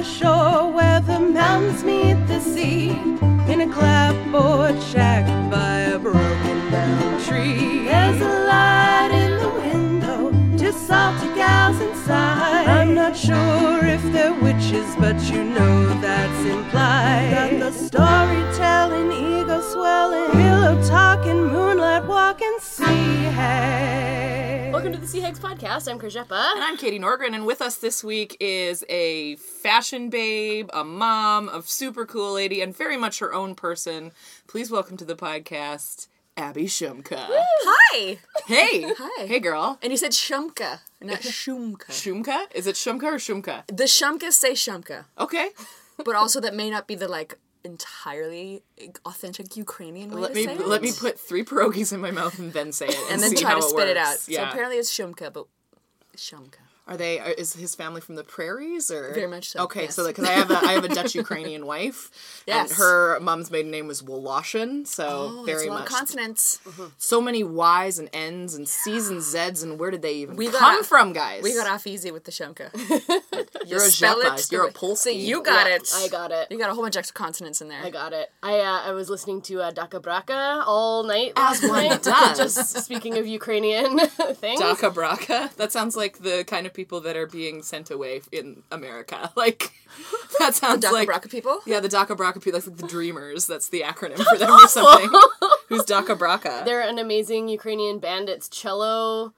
shore where the mountains meet the sea, in a clapboard shack by a broken down tree. There's a light in the window, just salty gals inside. I'm not sure if they're witches, but you know that's implied. Got the storytelling, ego swelling, pillow talking, moonlight walking, sea hags. Welcome to the Sea Hags Podcast. I'm Kerjeppa. And I'm Katie Norgren, and with us this week is a fashion babe, a mom, a super cool lady, and very much her own person. Please welcome to the podcast, Abby Shumka. Woo! Hi! Hey! Hi. Hey, girl. And you said Shumka, not Shumka. Shumka? Is it Shumka or Shumka? The Shumkas say Shumka, Okay. but also that may not be the, entirely authentic Ukrainian way to say it. Let me put 3 pierogies in my mouth and then say it. And then see try how to spit it out. works. Yeah. So apparently it's Shumka, but Shumka. Is his family from the prairies or? Very much so, Okay, yes. so because I have a Dutch Ukrainian wife, Yes. and her mom's maiden name was Woloshin, so It's very a lot much of consonants. so many Y's and N's and C's and Z's, and where did they even We come got- from, guys? We got off easy with the Shumka. You're a spell Jeppa. it. You're a Polski. So you got it. I got it. You got a whole bunch of extra consonants in there. I got it. I was listening to Daka Braka all night As last one night. does. Just speaking of Ukrainian things. Daka Braka. That sounds like the kind of people that are being sent away in America. Like, that sounds Daka like... Braka people? Yeah, the Daka Braka people. That's like the Dreamers. That's the acronym for them or something. Who's Daka Braka? They're an amazing Ukrainian band. It's cello,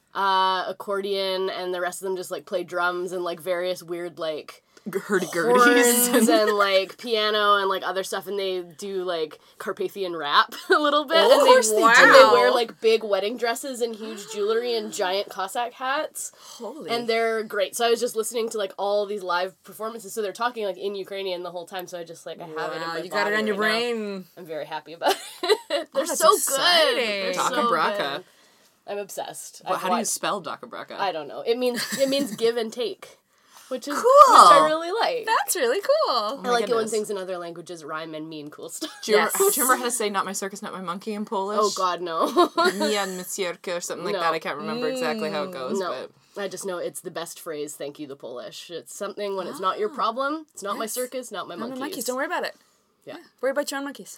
accordion, and the rest of them just play drums and various weird Hurdy-gurdies. horns and piano and other stuff, and they do Carpathian rap a little bit. Oh, and of course they And do. they wear big wedding dresses and huge jewelry and giant Cossack hats. Holy. And they're great. So I was just listening to all these live performances. So they're talking in Ukrainian the whole time. So I just I have it in my you got it body on your right now. brain. I'm very happy about it. They're that's so exciting. good. They're Daka so Braka. good. I'm obsessed. Well, I've how do you watched- spell Daka Braka? I don't know. It means give and take, which is Cool. which I really like. That's really cool. I like it when goodness. things in other languages rhyme and mean cool stuff. Do you Yes. remember how to say "not my circus, not my monkey" in Polish? Oh God, no. Me and Monsierka or something like No. that. I can't remember exactly how it goes, No. I just know it's the best phrase. Thank you, the Polish. It's something when it's not your problem. It's not my Yes. circus, not my No, monkeys. no monkeys. Don't worry about it. Yeah. Worry about your own monkeys.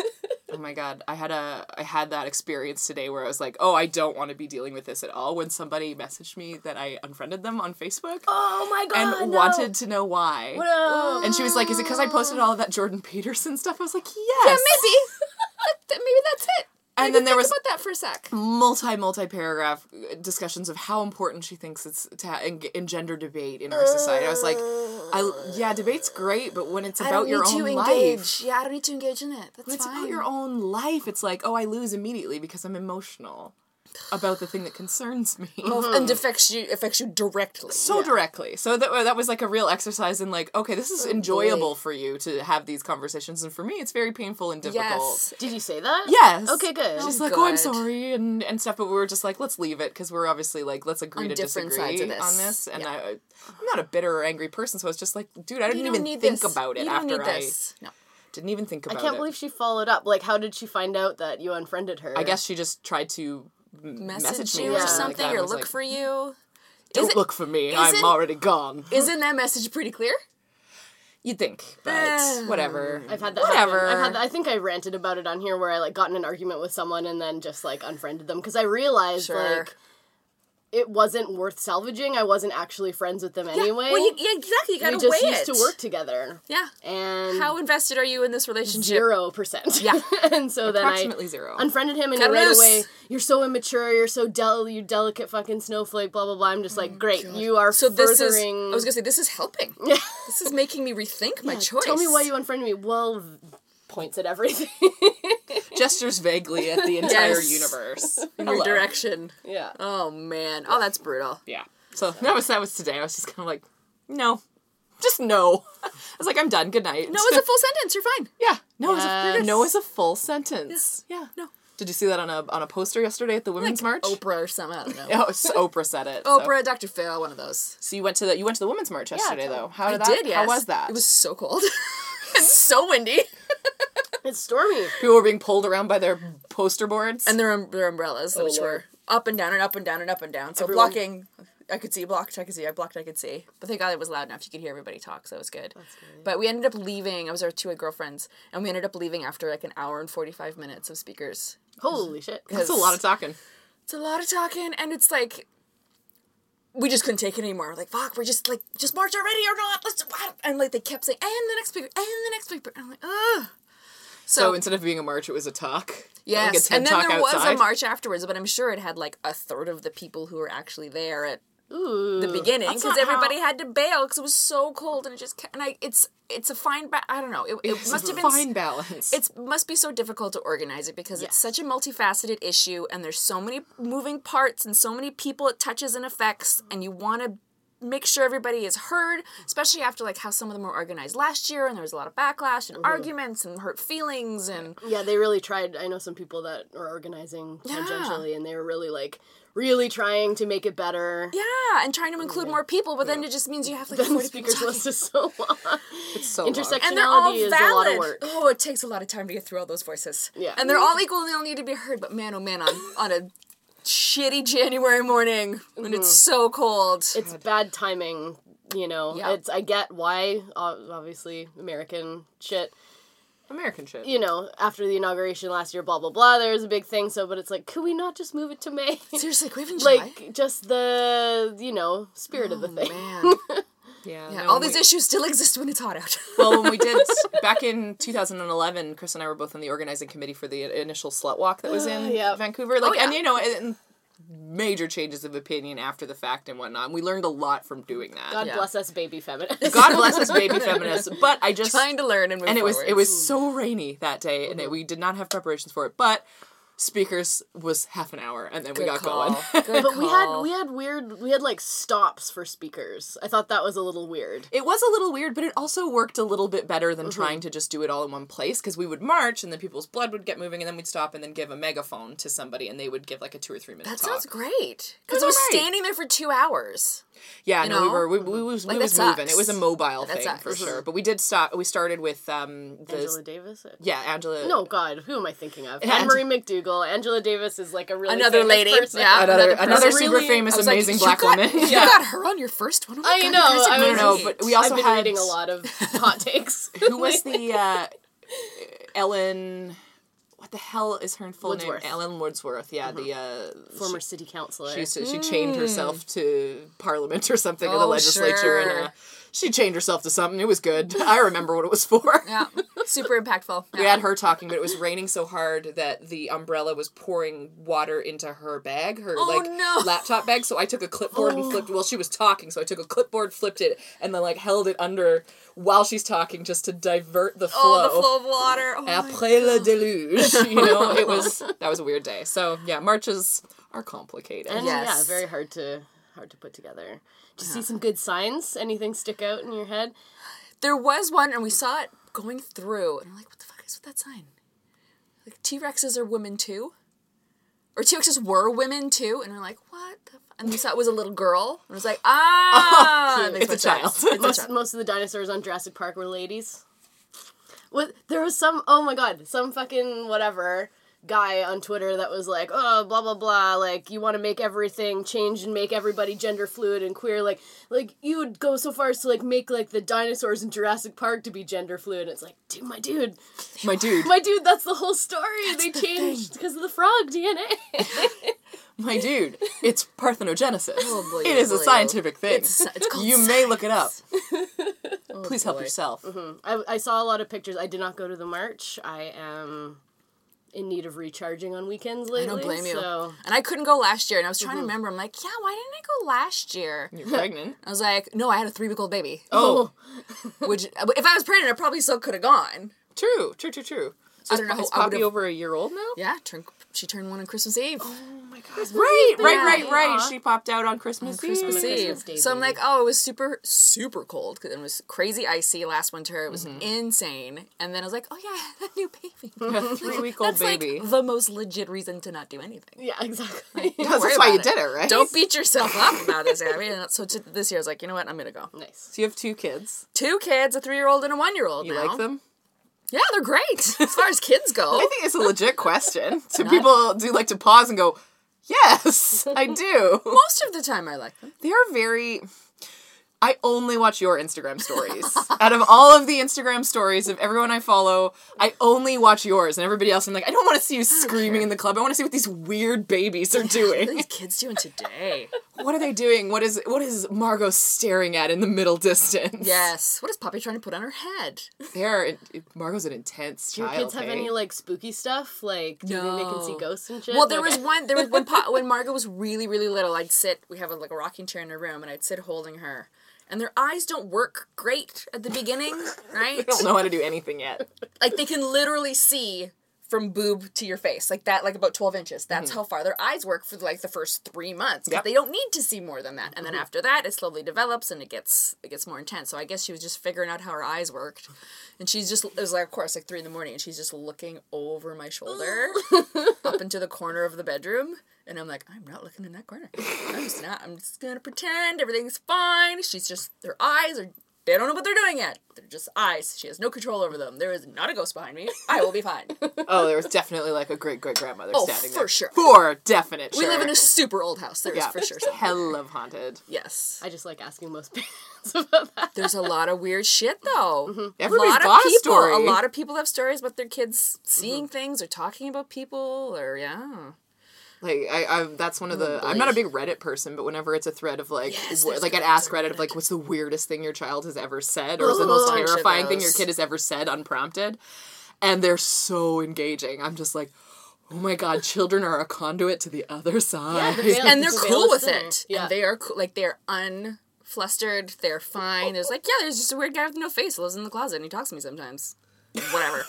Oh my God, I had that experience today where I was like, oh, I don't want to be dealing with this at all. When somebody messaged me that I unfriended them on Facebook Oh my God, and no. wanted to know why. No. And she was like, is it because I posted all of that Jordan Peterson stuff? I was like, yes. Yeah, maybe. Maybe that's it. And Maybe then there think was about that for a sec. multi-paragraph discussions of how important she thinks it's to engender debate in our society. I was like, debate's great, but when it's about your own life, Yeah, I don't need to engage in it. That's when it's fine. about your own life, it's like, oh, I lose immediately because I'm emotional about the thing that concerns me. And affects you directly. So directly. So that was a real exercise in okay, this is enjoyable for you to have these conversations, and for me it's very painful and difficult. Yes. Did you say that? Yes. Okay, good. She's Oh, like, oh, I'm good. sorry, and stuff, but we were just like, let's leave it, because we're obviously let's agree On to different disagree sides of this. on this. And Yeah. I'm not a bitter or angry person, so it's just like, dude, I didn't You don't even need think this. about it You don't after need this. No. didn't even think I about can't it. believe she followed up. How did she find out that you unfriended her? I guess she just tried to Message me you or or something like something, that. I or was look like, for you. Don't look for me. is I'm it- already gone. Isn't that message pretty clear? You'd think, but whatever. I've had that Whatever. happen. I think I ranted about it on here where I got in an argument with someone and then just unfriended them because I realized Sure. it wasn't worth salvaging. I wasn't actually friends with them anyway. Well, exactly. You gotta we just weigh used it. to work together. Yeah. And How invested are you in this relationship? 0%. Yeah. And so then I Approximately 0. unfriended him and Cut he right loose. away, you're so immature, you're so you delicate fucking snowflake, blah, blah, blah. I'm just great, you are So this is. furthering... I was gonna say this is helping. Yeah. This is making me rethink my choice. Tell me why you unfriended me. Well, points at everything. Gestures vaguely at the entire Yes. universe. in your Hello. direction. Yeah. Oh man. Oh, that's brutal. Yeah. So that was today. I was just kind of like, no. Just no. I was like, I'm done. Good night. No, it's a full sentence. You're fine. Yeah. No is Yes. a no is a full sentence. Yeah. No. Did you see that on a poster yesterday at the Women's March? Oprah or something. I don't know. Oh, Oprah said it. so. Oprah, Dr. Phil, one of those. So you went to the Women's March yesterday though. How I did that? did, yes. How was that? It was so cold. It's so windy. It's stormy. People were being pulled around by their poster boards. And their umbrellas, which Lord. were up and down and up and down and up and down. So Everyone- blocking I could see blocked, I could see. But thank God it was loud enough. You could hear everybody talk, so it was good. That's good. But we ended up leaving. I was there with 2 girlfriends, and we ended up leaving after like an hour and 45 minutes of speakers. Holy shit. That's a lot of talking. It's a lot of talking, and it's like, we just couldn't take it anymore. We're like, fuck, we're just march already or not. Let's, and like, they kept saying, and the next speaker, and the next speaker. And I'm like, ugh. So instead of being a march, it was a talk? Yes, like a TED and then talk there outside? was a march afterwards, but I'm sure it had like a third of the people who were actually there at Ooh, the beginning, that's because not everybody how- had to bail because it was so cold, and it just it's a fine I don't know. It must have been fine balance. It must be so difficult to organize it because it's such a multifaceted issue, and there's so many moving parts and so many people it touches and affects, and you want to make sure everybody is heard, especially after like how some of them were organized last year, and there was a lot of backlash and arguments and hurt feelings, and yeah, they really tried. I know some people that are organizing tangentially, and they were really trying to make it better. yeah, and trying to include more people, but then it just means you have like Then the 40 people speakers talking. list is so long. It's so long. Intersectionality And they're all is valid. a lot of work. Oh, it takes a lot of time to get through all those voices. Yeah. And they're all equal and they all need to be heard. But man, oh man, on a shitty January morning when it's so cold. It's bad timing, you know. Yeah. I get why, obviously, American shit. American shit. You know, after the inauguration last year, blah, blah, blah, there was a big thing, but it's like, could we not just move it to May? Seriously, can we have it in July? Like, just the, spirit of the thing. Man. Yeah. Yeah, no, all these issues still exist when it's hot out. Well, when we did, back in 2011, Chris and I were both on the organizing committee for the initial slut walk that was in Yeah. Vancouver. Like, yeah. and you know, and major changes of opinion after the fact and whatnot. And we learned a lot from doing that. God Yeah. bless us, baby feminists. God bless us, baby feminists. But I just Trying to learn and move and it forward. was so rainy that day, and we did not have preparations for it. But speakers was half an hour, and then we got going. Good But call. we had like stops for speakers. I thought that was a little weird. It was a little weird, but it also worked a little bit better than trying to just do it all in one place, because we would march, and then people's blood would get moving, and then we'd stop and then give a megaphone to somebody, and they would give like a 2 or 3 minute That talk. sounds great. Because It I was was alright. standing there for 2 hours. Yeah, You no, know? we was Like, moving. that It was a sucks. mobile That thing sucks. for sure. But we did stop. We started with Angela Davis? Yeah, Angela. No, God, who am I thinking of? Ange- Anne-Marie McDougall. Angela Davis is like a really Another famous lady. person. Yeah. another person. super Really- famous, I was like, amazing you black got- woman. You got her on your first one? Oh my I God, know. you guys are I was, No, but we also I've been had- reading a lot of hot takes. Who was the Ellen? What the hell is her full Woodsworth. name? Ellen Woodsworth. Yeah, the Former city councilor. she chained herself to Parliament or something, or the Oh, legislature, sure. and she chained herself to something. It was good. I remember what it was for. Yeah. Super impactful. We had her talking, but it was raining so hard that the umbrella was pouring water into her bag, her no. laptop bag. So I took a clipboard and flipped. Well, she was talking, so I took a clipboard, flipped it, and then held it under while she's talking, just to divert the flow. Oh, the flow of water. Oh, my Après le déluge, that was a weird day. So yeah, marches are complicated. And Yes. yeah, very hard to put together. Did you see some good signs? Anything stick out in your head? There was one, and we saw it going through, and we're like, what the fuck is with that sign? Like, T-Rexes are women too? Or T-Rexes were women too? And we're like, what the fuck? And we saw it was a little girl, and it was like, and they It's a switched out. child. It's a child. Most of the dinosaurs on Jurassic Park were ladies. What? There was some, oh my God, some fucking whatever guy on Twitter that was like, oh, blah, blah, blah, like, you want to make everything change and make everybody gender fluid and queer, like, you would go so far as to, make, the dinosaurs in Jurassic Park to be gender fluid, and it's like, dude, my dude, that's the whole story, they changed because of the frog DNA. My dude, it's parthenogenesis. Oh, it is a boy. scientific thing. It's called you may look it up. Oh, Please help boy. yourself. I saw a lot of pictures. I did not go to the march. I am in need of recharging on weekends lately. I don't blame you. So. And I I was trying to remember. I'm like, yeah, why didn't I go last year? You're pregnant. I was like, no, I had a 3-week-old baby. Oh, Which, if I was pregnant, I probably still could have gone. true. So I don't know Is how I Poppy would've- over a year old now? Yeah, she turned 1 on Christmas Eve. Oh my god. Right. Aw. She popped out on Christmas Eve. Christmas Eve. Christmas Day So I'm baby. like, oh, it was super, super cold because it was crazy icy last winter. It was insane. And then I was like, oh yeah, I had a new baby. A 3-week-old That's baby. like the most legit reason to not do anything. Yeah, exactly. Don't That's worry why you about did it, right? Don't beat yourself up about this. I mean, so this year I was like, you know what, I'm gonna go. Nice. So you have 2 kids. 2 kids, a 3-year-old and a 1-year-old. You now. like them? Yeah, they're great as far as kids go. I think it's a legit question. So people do like to pause and go, Yes, I do. Most of the time I like them. They are very... I only watch your Instagram stories. Out of all of the Instagram stories of everyone I follow, I only watch yours. And everybody else, I'm like, I don't want to see you screaming in the club. I want to see what these weird babies are What are doing. these kids doing today? What are they doing? What is Margot staring at in the middle distance? Yes. What is Poppy trying to put on her head? Margot's an intense Do your child. kids have any like spooky stuff? Like, do you think they can see No. ghosts and shit? Well, there Like, was when Margot was really, really little, we have like a rocking chair in her room, and I'd sit holding her. And their eyes don't work great at the beginning, right? I don't know how to do anything yet. Like, they can literally see from boob to your face, like that, like about 12 inches. That's how far their eyes work for like the first 3 months. Because they don't need to see more than that. And then after that, it slowly develops and it gets more intense. So I guess she was just figuring out how her eyes worked. And it was like, of course, like 3 a.m. and she's just looking over my shoulder up into the corner of the bedroom. And I'm like, I'm not looking in that corner. I'm just gonna pretend everything's fine. Their eyes they don't know what they're doing yet. They're just eyes. She has no control over them. There is not a ghost behind me. I will be fine. Oh, there was definitely like a great-great-grandmother standing there. For sure. For definite We sure. live in a super old house. There is for sure something. Hell of haunted. Yes. I just like asking most parents about that. There's a lot of weird shit, though. Everybody's lot got of a story. A lot of people have stories about their kids seeing things or talking about people or, Like, I that's one of the... I'm not a big Reddit person, but whenever it's a thread of, like... like, an Ask Reddit of, like, what's the weirdest thing your child has ever said? Or what's the most bunch of terrifying thing your those. kid has ever said unprompted? And they're so engaging. I'm just like, oh my god, children are a conduit to the other side. And they're It's a cool with listener. it. Yeah. And they are cool. Like, they're unflustered. They're fine. There's like, there's just a weird guy with no face who lives in the closet and he talks to me sometimes. Whatever.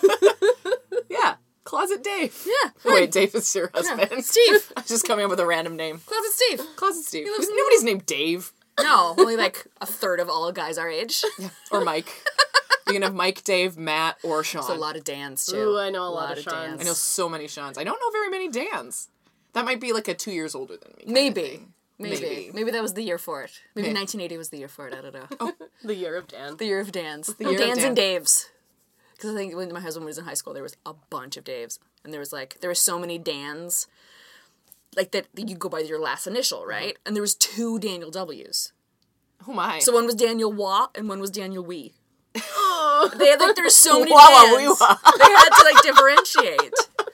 Yeah. Closet Dave. Yeah. Oh, wait, Dave is your husband. Steve. I was just coming up with a random name. Closet Steve. Closet Steve. lives in the Nobody's named Dave. No, only like a third of all guys our age. Or Mike. You can have Mike, Dave, Matt, or Sean. There's a lot of Dans, too. Ooh, I know a lot of Seans. I know so many Seans. I don't know very many Dans. That might be like a 2 years older than me. Maybe. Maybe. Maybe that was the year for it. Maybe Yeah. 1980 was the year for it. I don't know. The year of Dan. The year of Dans. year of Dans Dan. and Daves. Because I think when my husband was in high school, there was a bunch of Daves. And there were so many Dans. Like that you go by your last initial, right? And there was 2 Daniel W's. Oh my. So one was Daniel Wah and one was Daniel Wee. They had there's so many Wah, wee, Dans. wah. They had to differentiate.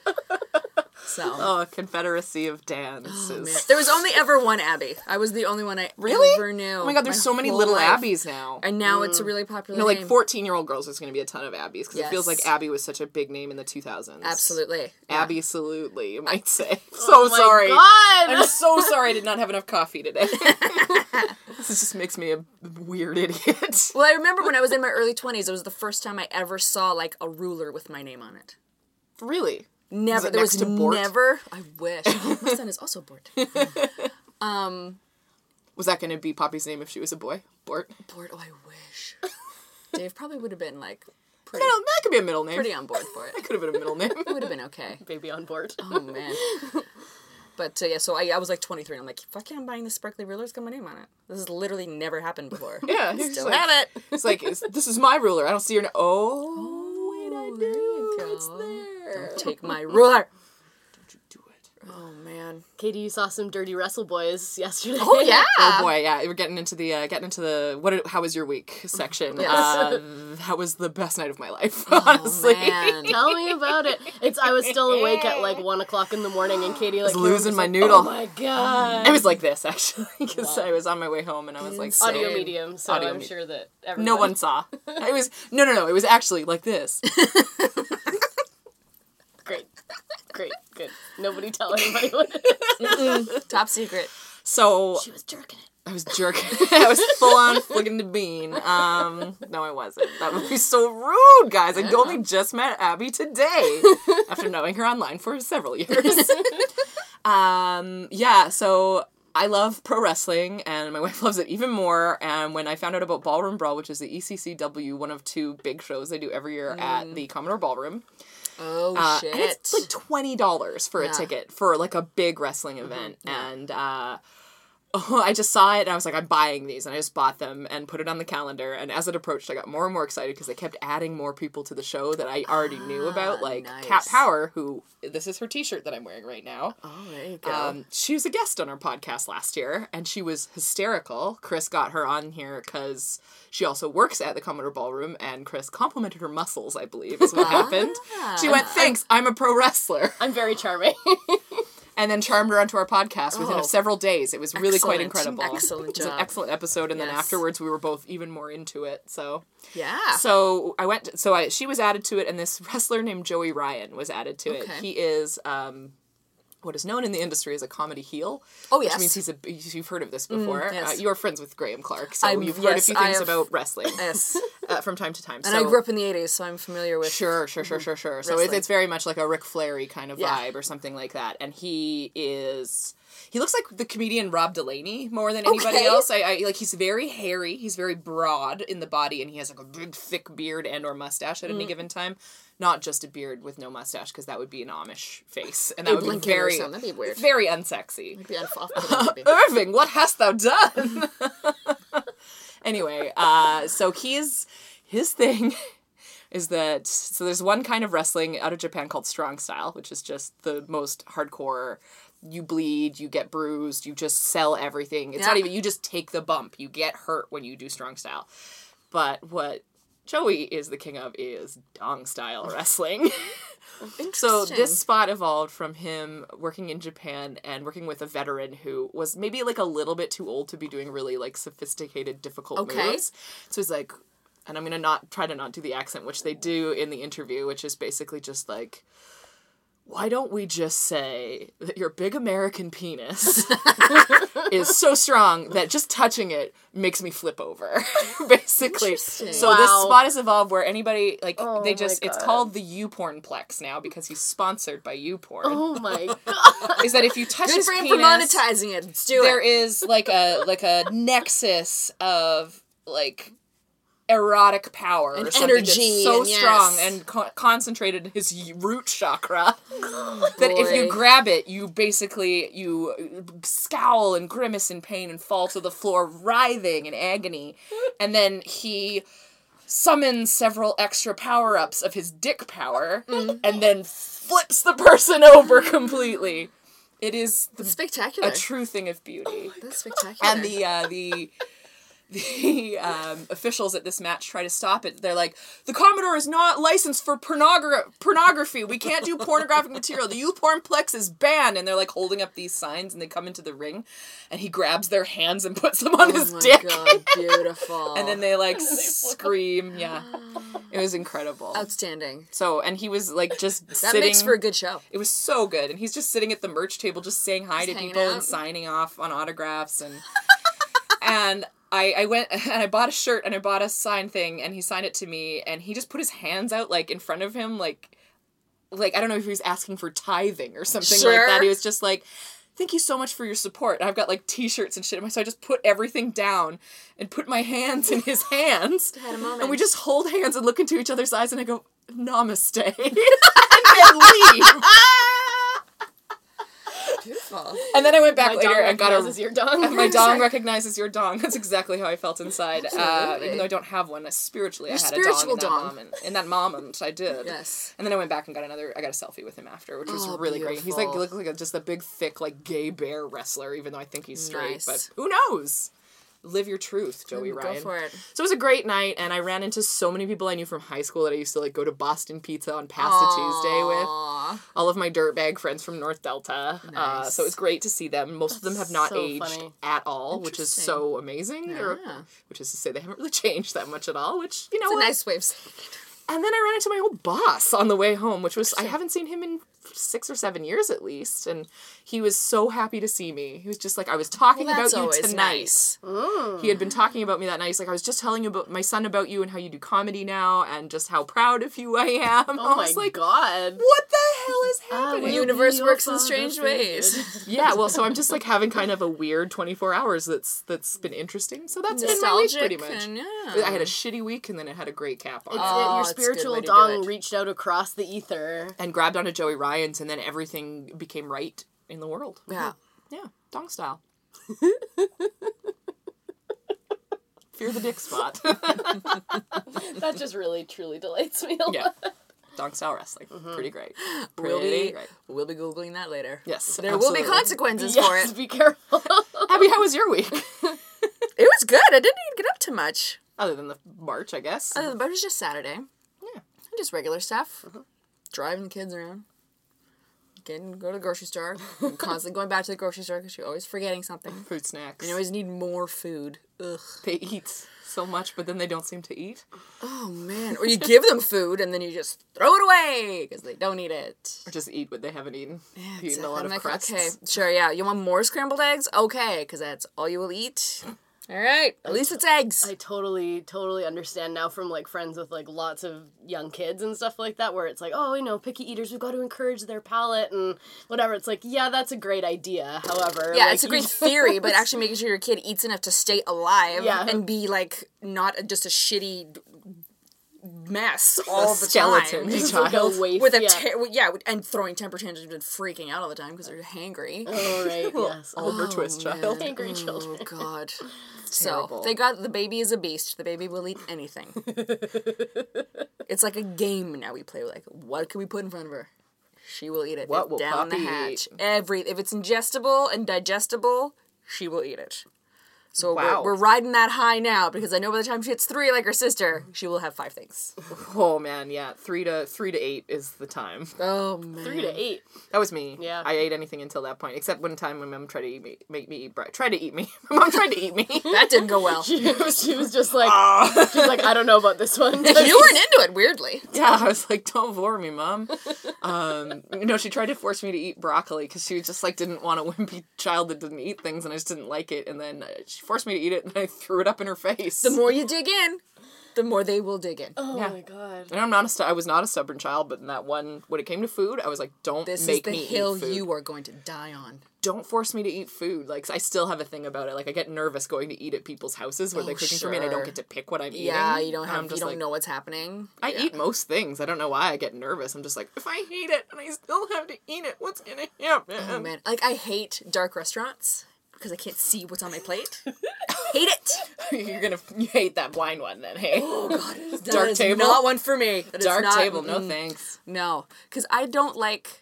So Oh, a confederacy of Dans. there was only ever one Abby. I was the only one I ever knew. Oh my god, there's so many whole little life. Abbies now. And now it's a really popular No, like name. 14-year-old girls, there's going to be a ton of Abbies because it feels Yes. like Abby was such a big name in the 2000s. Absolutely. Absolutely, you might say. So my sorry. God! I'm so sorry I did not have enough coffee today. This just makes me a weird idiot. Well, I remember when I was in my early 20s, it was the first time I ever saw, like, a ruler with my name on it. Really? Never. it There was next to Bort? never. I wish. My son is also Bort. Was that going to be Poppy's name if she was a boy? Bort? Bort, oh, I wish. Dave probably would have been, like, No, that could be a middle name. pretty on board for it. Could have been a middle name. It would have been okay. Baby on board. Oh, man. But, yeah, so I was, like, 23, and I'm like, fuck yeah, I'm buying this sparkly ruler. It's got my name on it. This has literally never happened before. Yeah, you're Still just like- have it. It's like, this is my ruler. I don't see your name. Oh, wait, I there do. you go. It's there. Don't take my ruler. Don't you do it. Oh, man. Katie, you saw some Dirty Wrestle Boys yesterday. Oh, yeah. Oh boy, yeah, we're getting into the how was your week section. Yes. That was the best night of my life, honestly. Oh, man. Tell me about it. I was still awake at like 1:00 in the morning, and Katie like losing was my like, noodle. Oh my god! It was like this actually, because I was on my way home and I was like, Audio so- medium, so Audio I'm medium. sure that everyone. No one saw. It was no. It was actually like this. Great, good. Nobody tell anybody what it is. Top secret. So She was jerking it. I was jerking. I was full on flicking the bean. No, I wasn't. That would be so rude, guys. I only just met Abby today after knowing her online for several years. Yeah, so I love pro wrestling, and my wife loves it even more. And when I found out about Ballroom Brawl, which is the ECCW, one of 2 big shows they do every year at the Commodore Ballroom, Oh, shit. and it's like $20 for a Yeah. ticket for like a big wrestling event, and I just saw it and I was like, I'm buying these, and I just bought them and put it on the calendar, and as it approached I got more and more excited because they kept adding more people to the show that I already knew about, like nice. Kat Power, who, this is her t-shirt that I'm wearing right now. Oh, there you go. She was a guest on our podcast last year, and she was hysterical. Chris got her on here because she also works at the Commodore Ballroom, and Chris complimented her muscles, I believe, is what happened. She went, thanks, I'm a pro wrestler. I'm very charming. And then charmed her onto our podcast within several days. It was really quite incredible. Excellent It was job. an excellent episode, and then Yes. afterwards we were both even more into it. So Yeah. So she was added to it, and this wrestler named Joey Ryan was added to it. Okay. He is what is known in the industry as a comedy heel. Oh, yes. Which means you've heard of this before. yes. You're friends with Graham Clark, so you've heard a yes, few I things have- about wrestling Yes. from time to time. And I grew up in the 80s, so I'm familiar with... Sure. So Wrestling. it's very much like a Ric Flair-y kind of Yeah. vibe or something like that. And he looks like the comedian Rob Delaney more than anybody Okay. else. I like, he's very hairy, he's very broad in the body, and he has like a big thick beard and or mustache at any given time. Not just a beard with no mustache, because that would be an Amish face, and that would be Lincoln or very, something, that'd be weird. very unsexy. Maybe maybe. Irving, what hast thou done? Anyway, so his thing is that, so there's one kind of wrestling out of Japan called strong style, which is just the most hardcore. You bleed, you get bruised, you just sell everything. It's not even, you just take the bump. You get hurt when you do strong style. But what Joey is the king of is dong style wrestling. So this spot evolved from him working in Japan and working with a veteran who was maybe like a little bit too old to be doing really like sophisticated, difficult moves. So he's like, and I'm going to try to not do the accent, which they do in the interview, which is basically just like, why don't we just say that your big American penis is so strong that just touching it makes me flip over, basically. So this spot has evolved where anybody, like, it's called the YouPornplex now because he's sponsored by YouPorn. Oh my god. Is that if you touch Good his for him penis, for monetizing it. Let's do there it. is like a nexus of, like, erotic power And or something energy, that's so and yes. strong and concentrated in his root chakra that if you boy. grab it, you scowl and grimace in pain and fall to the floor writhing in agony, and then he summons several extra power-ups of his dick power and then flips the person over completely. It is Spectacular. a true thing of beauty. That's spectacular. And the officials at this match try to stop it. They're like, the Commodore is not licensed for pornography. We can't do pornographic material. The YouPornplex is banned. And they're like holding up these signs, and they come into the ring, and he grabs their hands and puts them on his dick. Oh my god, beautiful. And then they like scream. Yeah. It was incredible. Outstanding. So, and he was like just That sitting. makes for a good show. It was so good. And he's just sitting at the merch table, just saying hi to hanging people and out. signing off on autographs. And I went and I bought a shirt and I bought a sign thing, and he signed it to me, and he just put his hands out like in front of him, like I don't know if he was asking for tithing or something like that. Sure. He was just like, thank you so much for your support. And I've got like t-shirts and shit. So I just put everything down and put my hands in his hands. Had a moment. And we just hold hands and look into each other's eyes, and I go, namaste. And then leave. Beautiful. And then I went back My later dong and got recognizes a... your dong. And my dong recognizes your dong. That's exactly how I felt inside. Absolutely. Even though I don't have one, spiritually Your I had spiritual a dong. dong. In that moment, I did. Yes. And then I went back and got I got a selfie with him after, which was Oh, really great. He's like, beautiful. looked like just a big, thick, like, gay bear wrestler, even though I think he's straight. Nice. But who knows? Live your truth, Joey Go Ryan. for it. So it was a great night, and I ran into so many people I knew from high school that I used to, like, go to Boston Pizza on Pasta Tuesday with. Aw. All of my dirtbag friends from North Delta. Nice. So it was great to see them. Most of them have not so aged funny. at all, which is so amazing. They're- Yeah. Which is to say they haven't really changed that much at all, which, you know It's a what? nice way of saying it. And then I ran into my old boss on the way home, which was, I haven't seen him in 6 or 7 years at least. And he was so happy to see me. He was just like, I was talking Well, that's about you always tonight. nice. He had been talking about me that night. He's like, I was just telling you about my son about you and how you do comedy now and just how proud of you I am. Oh I my was like, god. what the hell is happening? will universe be your works in father strange figured. ways. Yeah, well, so I'm just like having kind of a weird 24 hours that's been interesting. So that's been my week Nostalgic pretty much. and, yeah. I had a shitty week and then it had a great cap on it. Oh, Your it's a good spiritual way to do dong it. reached out across the ether. And grabbed onto Joey Ryan's, and then everything became right in the world. Yeah. Yeah, dong style. Fear the dick spot. That just really, truly delights me a Yeah. lot. Dong style wrestling. Pretty great. We'll Pretty be, great. we'll be Googling that later. Yes, There absolutely. will be consequences for Yes, it. be careful. Abby, how was your week? It was good. I didn't even get up too much. Other than the March, I guess. But it was just Saturday. Yeah. Just regular stuff. Driving the kids around. Go to the grocery store. I'm constantly going back to the grocery store because you're always forgetting something. Food snacks. And you always need more food. Ugh. They eat so much, but then they don't seem to eat. Oh, man. Or you give them food and then you just throw it away because they don't eat it. Or just eat what they haven't eaten. Yeah, Eating a lot I'm of like, crusts. okay, sure, yeah. You want more scrambled eggs? Okay, because that's all you will eat. All right, at least it's eggs. I totally understand now from, like, friends with, like, lots of young kids and stuff like that, where it's like, oh, you know, picky eaters, we've got to encourage their palate and whatever. It's like, yeah, that's a great idea, however. Yeah, like, it's a great theory, but actually making sure your kid eats enough to stay alive Yeah. and be, like, not just a shitty mess all the skeleton. time. Just like a child. waif, With a yeah. and throwing temper tantrums and freaking out all the time because they're hangry. Oh, right, yes. Oliver Twist child. Angry children. Oh, God. terrible. So, they got the baby is a beast. The baby will eat anything. It's like a game now we play. Like, what can we put in front of her? She will eat it. What It's will down the Poppy hatch. eat? If it's ingestible and digestible, she will eat it. So Wow. we're riding that high now because I know by the time she hits 3, like her sister, she will have 5 things. Oh man, yeah. 3 to 8 is the time. Oh man. 3 to 8. That was me. Yeah. I ate anything until that point, except one time when Mom tried to eat me, make me eat bread. Tried to eat me. My mom tried to eat me. That didn't go well. She was just like, she's like, I don't know about this one. You weren't into it, weirdly. Yeah, I was like, don't bore me, Mom. She tried to force me to eat broccoli because she just like didn't want a wimpy child that didn't eat things, and I just didn't like it. And then she forced me to eat it, and I threw it up in her face. The more you dig in, the more they will dig in. Oh Yeah. my god. And I was not a stubborn child, but in that one, when it came to food, I was like, don't This make is me the hill eat food. you are going to die on. Don't force me to eat food. Like, I still have a thing about it. Like, I get nervous going to eat at people's houses where they're cooking for me and I don't sure. get to pick what I'm eating. Yeah, you don't And have I'm you just don't like, know what's happening. I eat most things. I don't know why I get nervous. I'm just like, if I hate it and I still have to eat it, what's gonna happen? Oh man, like I hate dark restaurants because I can't see what's on my plate. Hate it. You hate that blind one then, hey? Oh god, that Dark is table? not one for me. That is Dark not- table, no thanks. No, because I don't like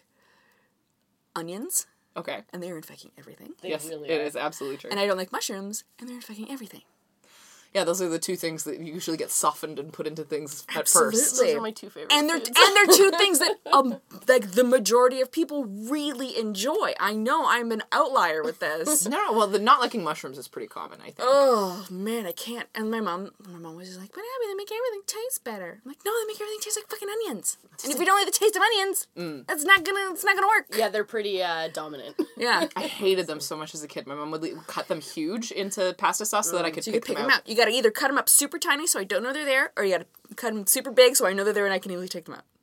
onions, Okay. and they're infecting everything. They Yes, really it are. is absolutely true. And I don't like mushrooms, and they're infecting everything. Yeah, those are the two things that usually get softened and put into things at Absolutely. first. Those are my 2 favorites. And they're two things that like the majority of people really enjoy. I know I'm an outlier with this. No, well, the not liking mushrooms is pretty common, I think. Oh man, I can't. And my mom was just like, "But Abby, they make everything taste better." I'm like, "No, they make everything taste like fucking onions." And if you don't like the taste of onions, it's not gonna work. yeah, they're pretty dominant. Yeah. I hated them so much as a kid. My mom would cut them huge into pasta sauce so that I could So you pick can pick them them out. out. You gotta either cut them up super tiny so I don't know they're there, or you gotta cut them super big so I know they're there and I can easily take them out.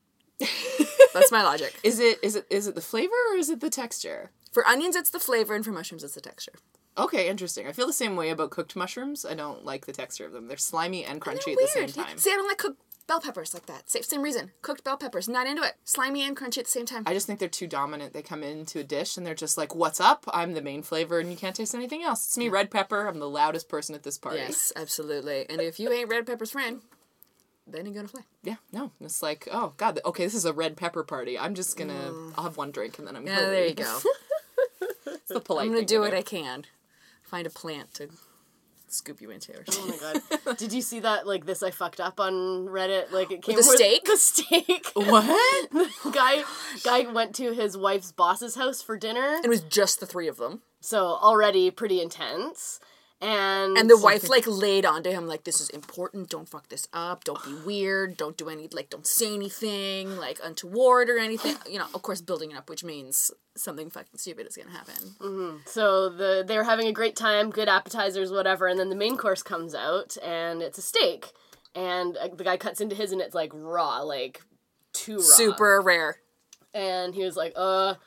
That's my logic. Is it the flavor or is it the texture? For onions, it's the flavor, and for mushrooms, it's the texture. Okay, interesting. I feel the same way about cooked mushrooms. I don't like the texture of them. They're slimy and crunchy They're at the same weird. time. See, I don't like cooked bell peppers like that. Same reason. Cooked bell peppers, not into it. Slimy and crunchy at the same time. I just think they're too dominant. They come into a dish and they're just like, what's up? I'm the main flavor and you can't taste anything else. It's me, red pepper. I'm the loudest person at this party. Yes, absolutely. And if you ain't red pepper's friend, then you're gonna fly. Yeah, no. It's like, oh, God, okay, this is a red pepper party. I'm just gonna, I'll have one drink and then I'm gonna Yeah, there you leave. go. It's the polite I'm gonna thing do to what I can. Find a plant to scoop you into or Oh something. my god. Did you see that, like, this I fucked up on Reddit? Like, it came the steak? The steak. What? Guy went to his wife's boss's house for dinner. It was just the 3 of them. So, already pretty intense. And And the wife, like, laid onto him, like, this is important, don't fuck this up, don't be weird, don't do any, like, don't say anything, like, untoward or anything. You know, of course, building it up, which means something fucking stupid is gonna happen. So they were having a great time, good appetizers, whatever, and then the main course comes out, and it's a steak. And the guy cuts into his, and it's, like, raw, like, too raw. Super rare. And he was like,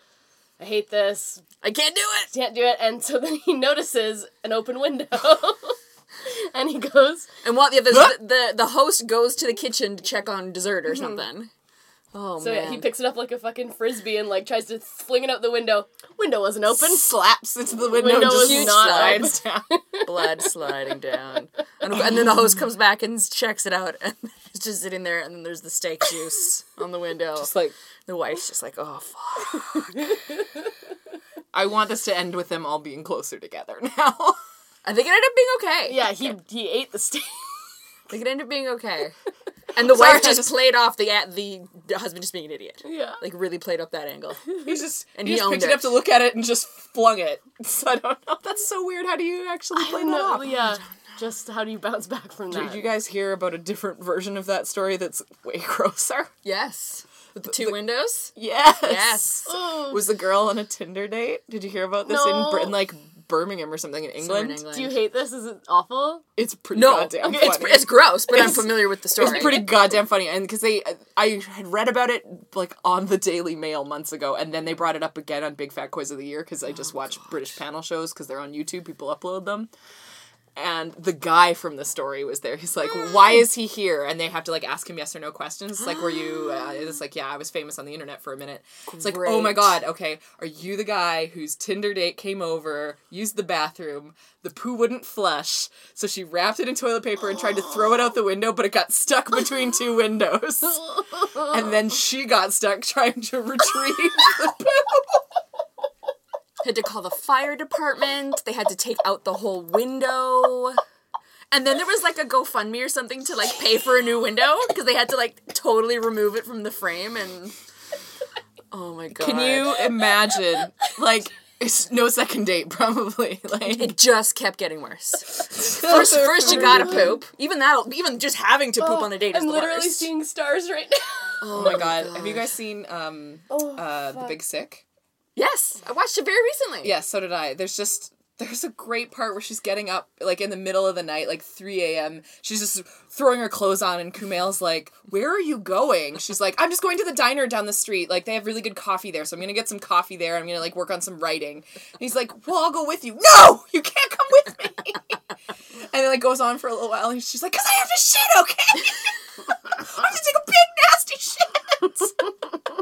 I hate this. I can't do it! Can't do it. And so then he notices an open window. And he goes, And what the host goes to the kitchen to check on dessert or something. Oh, So man. yeah, he picks it up like a fucking frisbee and like tries to fling it out the window. Window wasn't open. Slaps into the window, Window and was just not slides down. Blood sliding down. And then the host comes back and checks it out, and it's just sitting there, and then there's the steak juice on the window. It's like, The wife's just like, oh, fuck. I want this to end with them all being closer together now. I think it ended up being okay. Yeah, he ate the steak. I think it ended up being okay. And the Sorry, wife I just just- played off the husband just being an idiot. Yeah. Like, really played up that angle. He just he just owned picked it it. up to look at it and just flung it. So I don't know. That's so weird. How do you actually play that off? Yeah. Just how do you bounce back from that? Did you guys hear about a different version of that story that's way grosser? Yes. With the two windows? Yes. Yes. Ooh. Was the girl on a Tinder date? Did you hear about this No. in like Birmingham or something in Somewhere England? in England. Do you hate this? Is it awful? It's pretty No. goddamn Okay, funny. It's gross, but I'm It's- familiar with the story. It's pretty goddamn funny, and because I had read about it like on the Daily Mail months ago, and then they brought it up again on Big Fat Quiz of the Year because I just watch British panel shows because they're on YouTube. People upload them, and the guy from the story was there. He's like, "Why is he here?" And they have to like ask him yes or no questions. It's like, "Were you?" It's like, "Yeah, I was famous on the internet for a minute." It's like, "Oh my Great. god, okay, are you the guy whose Tinder date came over, used the bathroom?" The poo wouldn't flush, so she wrapped it in toilet paper and tried to throw it out the window, but it got stuck between two windows. And then she got stuck trying to retrieve the poo. Had to call the fire department. They had to take out the whole window. And then there was like a GoFundMe or something to like pay for a new window because they had to like totally remove it from the frame and oh my god. Can you imagine, like, it's no second date, probably. Like, It just kept getting worse. First you gotta poop. Even just having to poop on a date is I'm the literally worst. seeing stars right now. oh my god. Have you guys seen The Big Sick? Yes, I watched it very recently. Yeah, so did I. There's a great part where she's getting up, like, in the middle of the night, like, 3 a.m. She's just throwing her clothes on, and Kumail's like, "Where are you going?" She's like, "I'm just going to the diner down the street. Like, they have really good coffee there, so I'm gonna get some coffee there. I'm gonna, like, work on some writing." And he's like, "Well, I'll go with you." "No! You can't come with me!" And it, like, goes on for a little while, and she's like, "'Cause I have to shit, okay?" "I have to take a big, nasty shit!"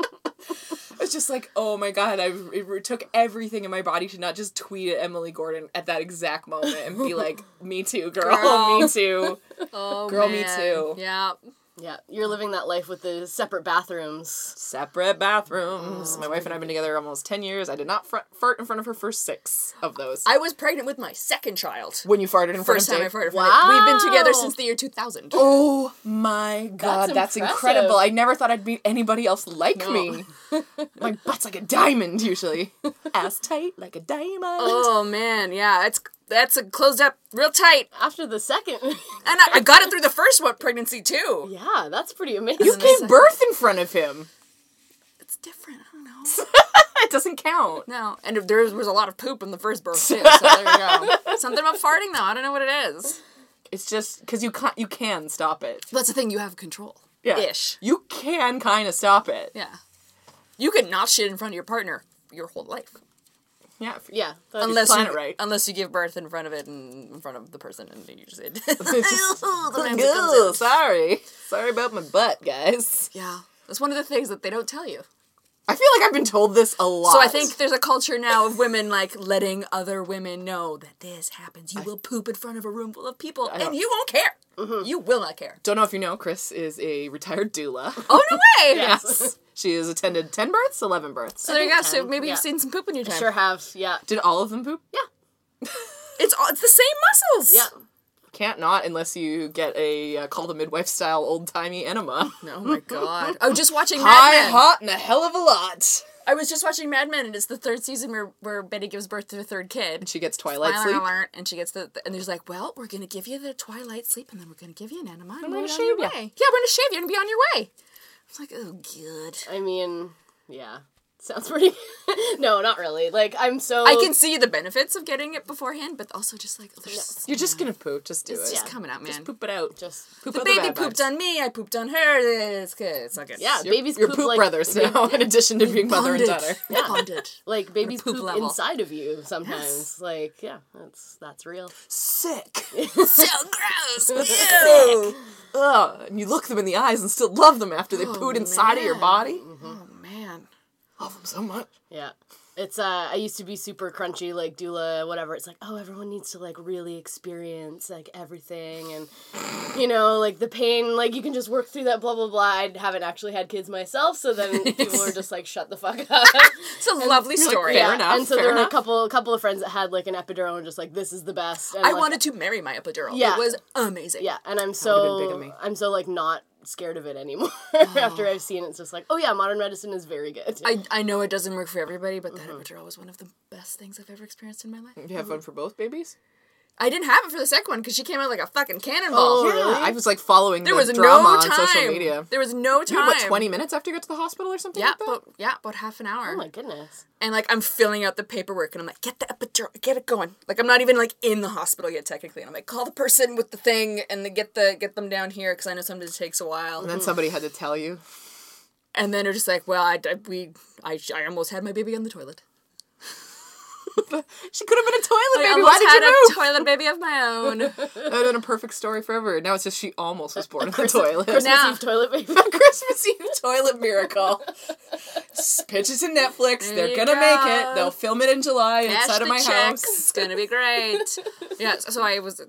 It's just like, oh my god, it took everything in my body to not just tweet at Emily Gordon at that exact moment and be like, "Me too, girl. Me too." Oh, Girl, me man. too. Yeah. Yeah, you're living that life with the separate bathrooms. Separate bathrooms. My wife and I have been together almost 10 years. I did not fart in front of her for 6 of those. I was pregnant with my second child. When you farted in front First of time I Dave. farted. Wow. We've been together since the year 2000. Oh my god, that's impressive. incredible. I never thought I'd meet anybody else like me. My butt's like a diamond, usually. Ass tight like a diamond. Oh man, yeah, that's a closed up real tight. After the second. And I got it through the first one pregnancy too. Yeah, that's pretty amazing. You gave birth in front of him. It's different. I don't know. It doesn't count. No, and there was a lot of poop in the first birth too. So there you go. Something about farting though. I don't know what it is. It's just because you can stop it. That's the thing. You have control. Yeah. Ish. You can kind of stop it. Yeah. You can not shit in front of your partner your whole life. Yeah. Yeah. That's Unless plan you, it right. unless you give birth in front of it and in front of the person and you just It's just, sometimes it comes "Ew, out. sorry about my butt, guys. Yeah. That's one of the things that they don't tell you. I feel like I've been told this a lot. So I think there's a culture now of women like letting other women know that this happens. You will poop in front of a room full of people and you won't care. You will not care. Don't know if you know, Chris is a retired doula. Oh, no way! Yes. She has attended 10 births, 11 births. So there you go. So 10, maybe yeah. you've seen some poop in your time. Sure have. Yeah. Did all of them poop? Yeah. It's the same muscles. Yeah. Can't not unless you get a Call the Midwife style old-timey enema. Oh my god. I was just watching Mad High, Men. hot, and a hell of a lot. I was just watching Mad Men, and it's the third season where Betty gives birth to the third kid. She gets Twilight Spoiler sleep. alert, and she gets and there's like, well, we're gonna give you the twilight sleep, and then we're gonna give you an enema, and I'm we're gonna on shave your ya. way. Yeah, we're gonna shave you and be on your way. I was like, oh god. I mean, yeah. Sounds pretty... No, not really. Like, I'm so... I can see the benefits of getting it beforehand, but also just like, You're just gonna poop. Just do it's it. just coming out, man. Just poop it out. Just... Poop The out baby bad pooped vibes. on me, I pooped on her. It's good. It's not good. Yeah, You're, babies you're poop, poop like... brothers now, in addition to being mother and Bonded. daughter. Yeah. Bonded. Like, babies poop poop level. inside of you sometimes. Like, yeah, that's real. Sick. So gross. Ew. Ugh. And you look them in the eyes and still love them after they pooed inside of your man. body. Oh, man. Love them so much. Yeah. It's, I used to be super crunchy, like, doula, whatever. It's like, oh, everyone needs to, like, really experience, like, everything. And, you know, like, the pain, like, you can just work through that, blah, blah, blah. I haven't actually had kids myself, so then people were just like, shut the fuck up. It's a lovely story. fair enough. And so fair there were enough. a couple of friends that had, like, an epidural and just, like, this is the best. And, I like, wanted to marry my epidural. Yeah. It was amazing. Yeah, and I'm would've been big of so, me. I'm so, like, not scared of it anymore after I've seen it. It's just like, oh yeah, modern medicine is very good. I know it doesn't work for everybody, but that epidural was one of the best things I've ever experienced in my life. You have fun for both babies? I didn't have it for the second one because she came out like a fucking cannonball. Oh, Yeah, really? I was like following There the was drama no on time. social media. There was no time. You had, what, 20 minutes after you got to the hospital or something Yeah, like that? about half an hour. Oh my goodness. And like I'm filling out the paperwork and I'm like, get the epidural, get it going. Like I'm not even like in the hospital yet technically. And I'm like, call the person with the thing and then get them down here because I know sometimes it takes a while. And then somebody had to tell you. And then they're just like, well, I almost had my baby on the toilet. She could have been a toilet I baby. almost Why did had you a move? toilet baby of my own. That would have been a perfect story forever. Now it's just she almost was born in the toilet. Christmas Now- Eve toilet baby. Christmas Eve toilet miracle. Pitch it to Netflix. They're you gonna go. make it. They'll film it in July Cash inside of the my checks. house. It's gonna be great. Yeah, so I was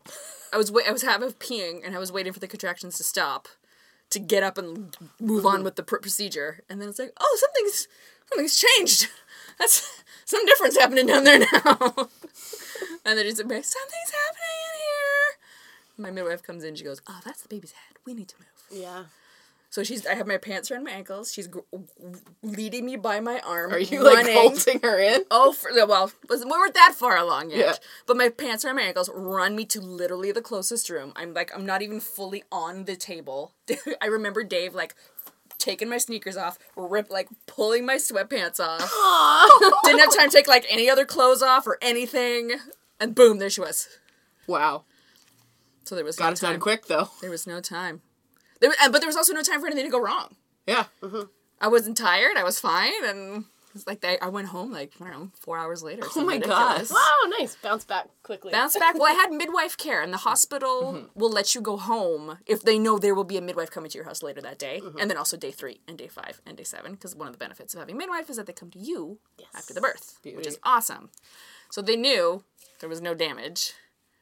having peeing and I was waiting for the contractions to stop to get up and move on with the procedure, and then it's like, oh, something's changed. That's some difference happening down there now. And then it's like, something's happening in here. My midwife comes in. She goes, oh, that's the baby's head. We need to move. Yeah. So I have my pants around my ankles. She's leading me by my arm. Are you like running. holding her in? Oh, we weren't that far along yet. Yeah. But my pants around my ankles run me to literally the closest room. I'm not even fully on the table. I remember Dave like taking my sneakers off, pulling my sweatpants off. Didn't have time to take like any other clothes off or anything. And boom, there she was. Wow. So there was Got no it time. done quick though. There was no time. But there was also no time for anything to go wrong. Yeah. I wasn't tired. I was fine, and it's like I went home like I don't know 4 hours later. Oh my ridiculous. gosh. Wow, nice. Bounce back quickly. Bounce back. Well, I had midwife care, and the hospital will let you go home if they know there will be a midwife coming to your house later that day, and then also day 3 and day 5 and day 7, because one of the benefits of having midwife is that they come to you after the birth, which is awesome. So they knew there was no damage.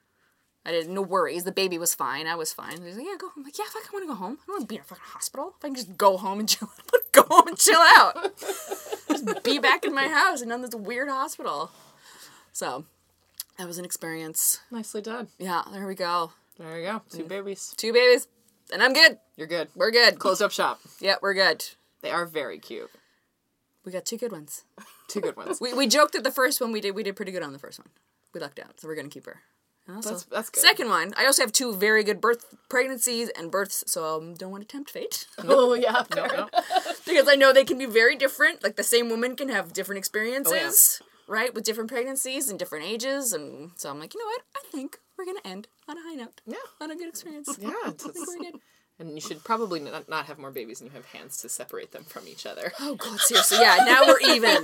I didn't, no worries. The baby was fine. I was fine. They're like, yeah, go home. I'm like, yeah, fuck, I want to go home. I don't want to be in a fucking hospital. If I can just go home and chill, I want to go home and chill out. Just be back in my house and not in this weird hospital. So, that was an experience. Nicely done. Yeah, there we go. There you go. 2 babies. 2 babies, and I'm good. You're good. We're good. Closed up shop. Yeah, we're good. They are very cute. We got 2 good ones. 2 good ones. We joked at the first one we did pretty good on the first one. We lucked out, so we're gonna keep her. And also, That's good. second one, I also have 2 very good pregnancies and births, so don't want to tempt fate. Oh yeah. No. Because I know they can be very different. Like the same woman can have different experiences, right? With different pregnancies and different ages, and so I'm like, you know what? I think we're gonna end on a high note. Yeah. On a good experience. Yeah. I think we're good. And you should probably not have more babies and you have hands to separate them from each other. Oh god, seriously, yeah. Now we're even.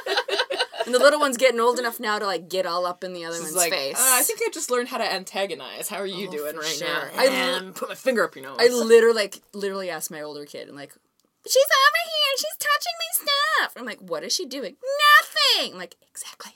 And the little one's getting old enough now to like get all up in the other one's Like, face. I think I just learned how to antagonize. How are you doing for right sure. now? I And put my finger up your nose. I literally asked my older kid, and like, she's over here, she's touching my stuff. I'm like, what is she doing? Nothing. I'm like, exactly.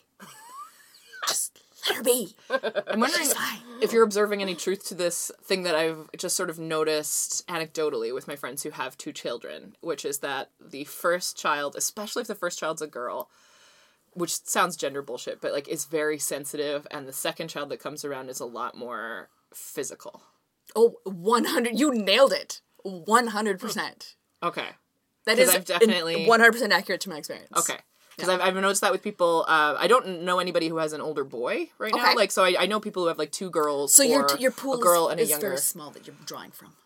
Just let her be. I'm wondering if you're observing any truth to this thing that I've just sort of noticed anecdotally with my friends who have 2 children, which is that the first child, especially if the first child's a girl, which sounds gender bullshit, but like is very sensitive, and the second child that comes around is a lot more physical. Oh, 100. You nailed it. 100%. Okay. That 'Cause is I've definitely- 100% accurate to my experience. Okay. Because I've noticed that with people, I don't know anybody who has an older boy right now. Okay. Like, so I know people who have like 2 girls, So or your pool a girl and a is younger. very small that you're drawing from.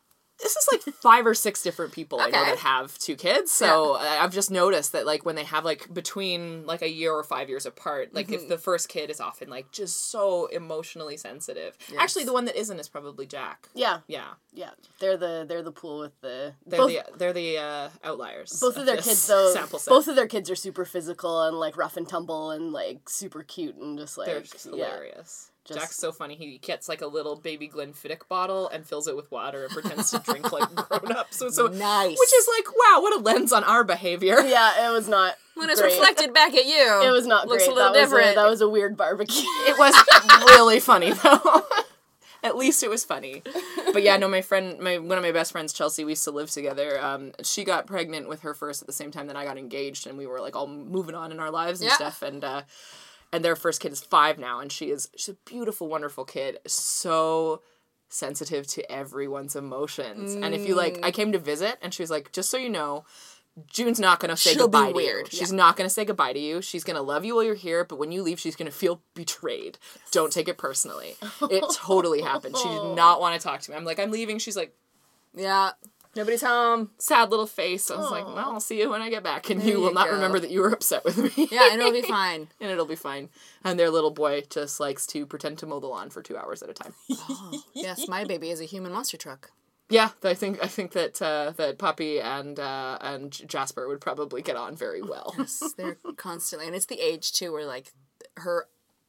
This is like 5 or 6 different people I know Okay. that have 2 kids. So I've just noticed that like when they have like between like a year or 5 years apart, like if the first kid is often like just so emotionally sensitive. Actually, the one that isn't is probably Jack. Yeah. Yeah. Yeah. They're the pool with the They're the outliers. both of their this kids though. sample set. Both of their kids are super physical and like rough and tumble and like super cute and just like They're just hilarious. Just- Jack's so funny. He gets like a little baby Glenfiddich bottle and fills it with water and pretends to drink like grown up. So Nice. which is like, wow, what a lens on our behavior. Yeah, it was not. When it's great. reflected back at you, It was not looks great. a little different. That was a weird barbecue. It was really funny though. At least it was funny. But yeah, no, one of my best friends, Chelsea, we used to live together. She got pregnant with her first at the same time that I got engaged, and we were like all moving on in our lives and stuff. And their first kid is 5 now, and she's a beautiful, wonderful kid. So sensitive to everyone's emotions. And if you like, I came to visit, and she was like, just so you know, June's not going to say She'll be goodbye to weird. you. She's not going to say goodbye to you. She's going to love you while you're here, but when you leave, she's going to feel betrayed. Don't take it personally. It totally happened. She did not want to talk to me. I'm like, I'm leaving. She's like, yeah. nobody's home. Sad little face. I was like, well, I'll see you when I get back, and you will not go. remember that you were upset with me. Yeah, and it'll be fine. And it'll be fine. And their little boy just likes to pretend to mow the lawn for 2 hours at a time. Yes, my baby is a human monster truck. Yeah, I think that that Poppy and Jasper would probably get on very well. They're constantly, and it's the age too where like her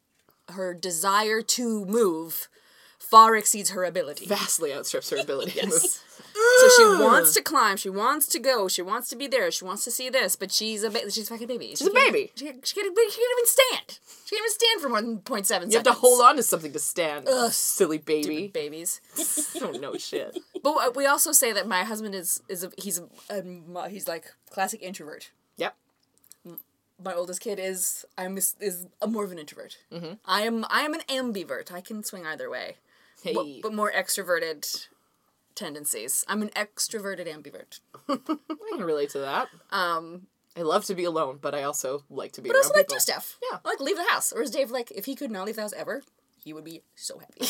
desire to move far exceeds her ability. Vastly outstrips her ability to move. So she wants to climb, she wants to go, she wants to be there, she wants to see this, but she's a fucking baby. She's a baby. She can't even stand. She can't even stand for more than 0.7 seconds. You have to hold on to something to stand. Silly baby. Babies. You don't know shit. But we also say that my husband he's like classic introvert. Yep. My oldest kid is more of an introvert. Mm-hmm. I am an ambivert. I can swing either way. Hey. But more extroverted tendencies. I'm an extroverted ambivert. I can relate to that. I love to be alone, but I also like to be But around also like people. do stuff. Yeah. I like leave the house. Or is Dave like, if he could not leave the house ever, he would be so happy.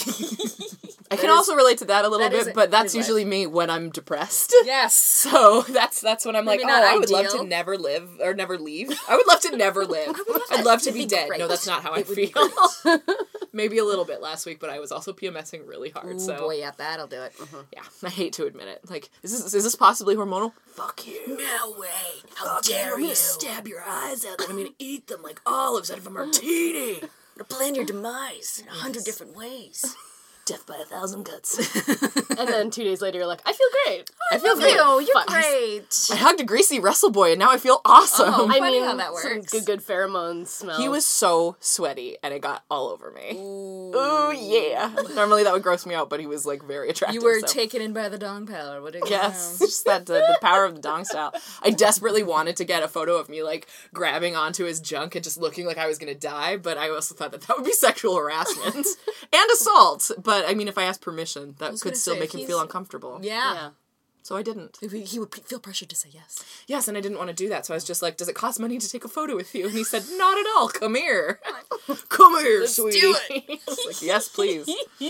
I can also relate to that a little that is bit, but that's his life. usually me when I'm depressed. Yes. So that's when I'm like, Maybe oh, not I would love ideal. to never live or never leave. I would love to never live. I'd love to It'd be be dead. great. No, that's not how I It would be feel. Maybe a little bit last week, but I was also PMSing really hard. Oh So boy, yeah, that'll do it. yeah, I hate to admit it. Like, is this possibly hormonal? Fuck you. No way. How dare you? Stab your eyes out, then I'm gonna eat them like olives out of a martini. Plan your demise in 100 different ways. Death by 1,000 cuts. And then 2 days later, you're like, I feel great. I feel Love you. You're Fun. great. I hugged a greasy wrestle boy, and now I feel awesome. Oh. I Funny mean, how that some works. good pheromones smell. He was so sweaty, and it got all over me. Ooh, yeah. Normally that would gross me out, but he was like very attractive. You were so. taken in by the dong power. What did Yes, just that the power of the dong style. I desperately wanted to get a photo of me like grabbing onto his junk and just looking like I was gonna die, but I also thought that would be sexual harassment and assault. But I mean, if I asked permission, that could gonna still say, make him he's- feel uncomfortable. Yeah. Yeah. So I didn't. He would feel pressured to say yes. Yes, and I didn't want to do that, so I was just like, "Does it cost money to take a photo with you?" And he said, "Not at all. Come here, come here, sweetie." do I was like, "Yes, please."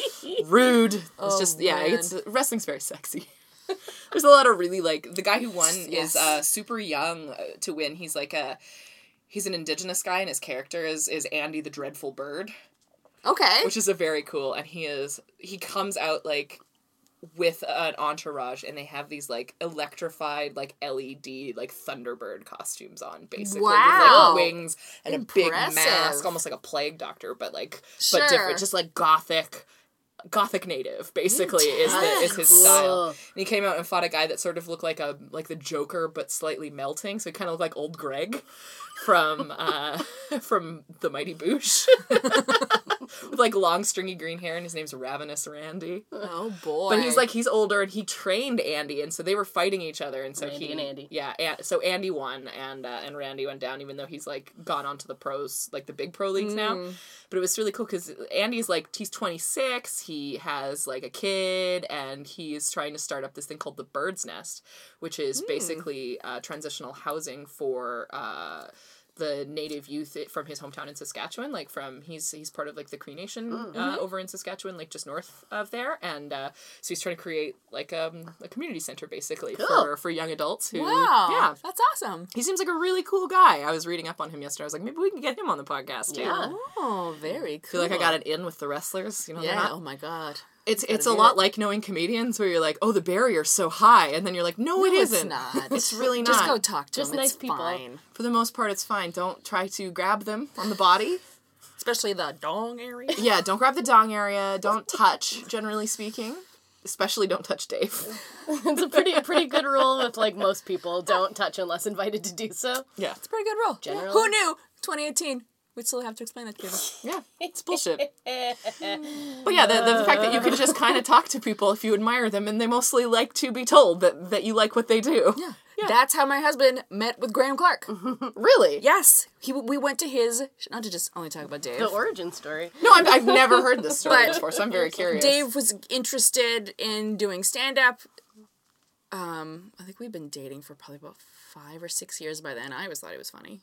Rude. It's just man. it's wrestling's very sexy. There's a lot of really like the guy who won Yes. is super young to win. He's like he's an indigenous guy, and his character is Andy the Dreadful Bird, Okay. which is a very cool. And he comes out like with an entourage, and they have these like electrified like LED like Thunderbird costumes on, basically Wow. with like wings and a big mask, Impressive. almost like a plague doctor, but Sure. but different, just like gothic native basically is his Cool. style. And he came out and fought a guy that sort of looked like the Joker but slightly melting, so he kind of looked like old Greg from the Mighty Boosh. With like long stringy green hair, and his name's Ravenous Randy. Oh boy. But he's older, and he trained Andy, and so they were fighting each other, and so Randy and Andy. Yeah, so Andy won, and Randy went down, even though he's like gone on to the pros, like the big pro leagues now. But it was really cool because Andy's like, he's 26, he has like a kid, and he's trying to start up this thing called the Bird's Nest, which is basically transitional housing for the native youth from his hometown in Saskatchewan, like he's part of like the Cree Nation over in Saskatchewan, like just north of there, and so he's trying to create like a community center basically for young adults who That's awesome. he seems like a really cool guy. I was reading up on him yesterday. I was like, maybe we can get him on the podcast too. Yeah. Oh, very cool. I feel like I got it in with the wrestlers, you know. Yeah. Oh my god. It's a lot like knowing comedians where you're like, oh, the barrier's so high, and then you're like, no, it isn't. It's not. It's really not. Just go talk to Just them. nice It's people. fine. For the most part, it's fine. Don't try to grab them on the body. Especially the dong area. Yeah, don't grab the dong area. Don't touch, generally speaking. Especially don't touch Dave. It's a pretty good rule with like most people. Don't touch unless invited to do so. Yeah. It's a pretty good rule. Generally. Who knew? 2018. We'd still have to explain that to people. Yeah, it's bullshit. But yeah, the fact that you can just kind of talk to people if you admire them, and they mostly like to be told that you like what they do. Yeah. That's how my husband met with Graham Clark. Really? Yes. We went to his, not to just only talk about Dave. The origin story. No, I've never heard this story But before, so I'm very curious. Dave was interested in doing stand-up. I think we'd been dating for probably about 5 or 6 years by then. I always thought he was funny.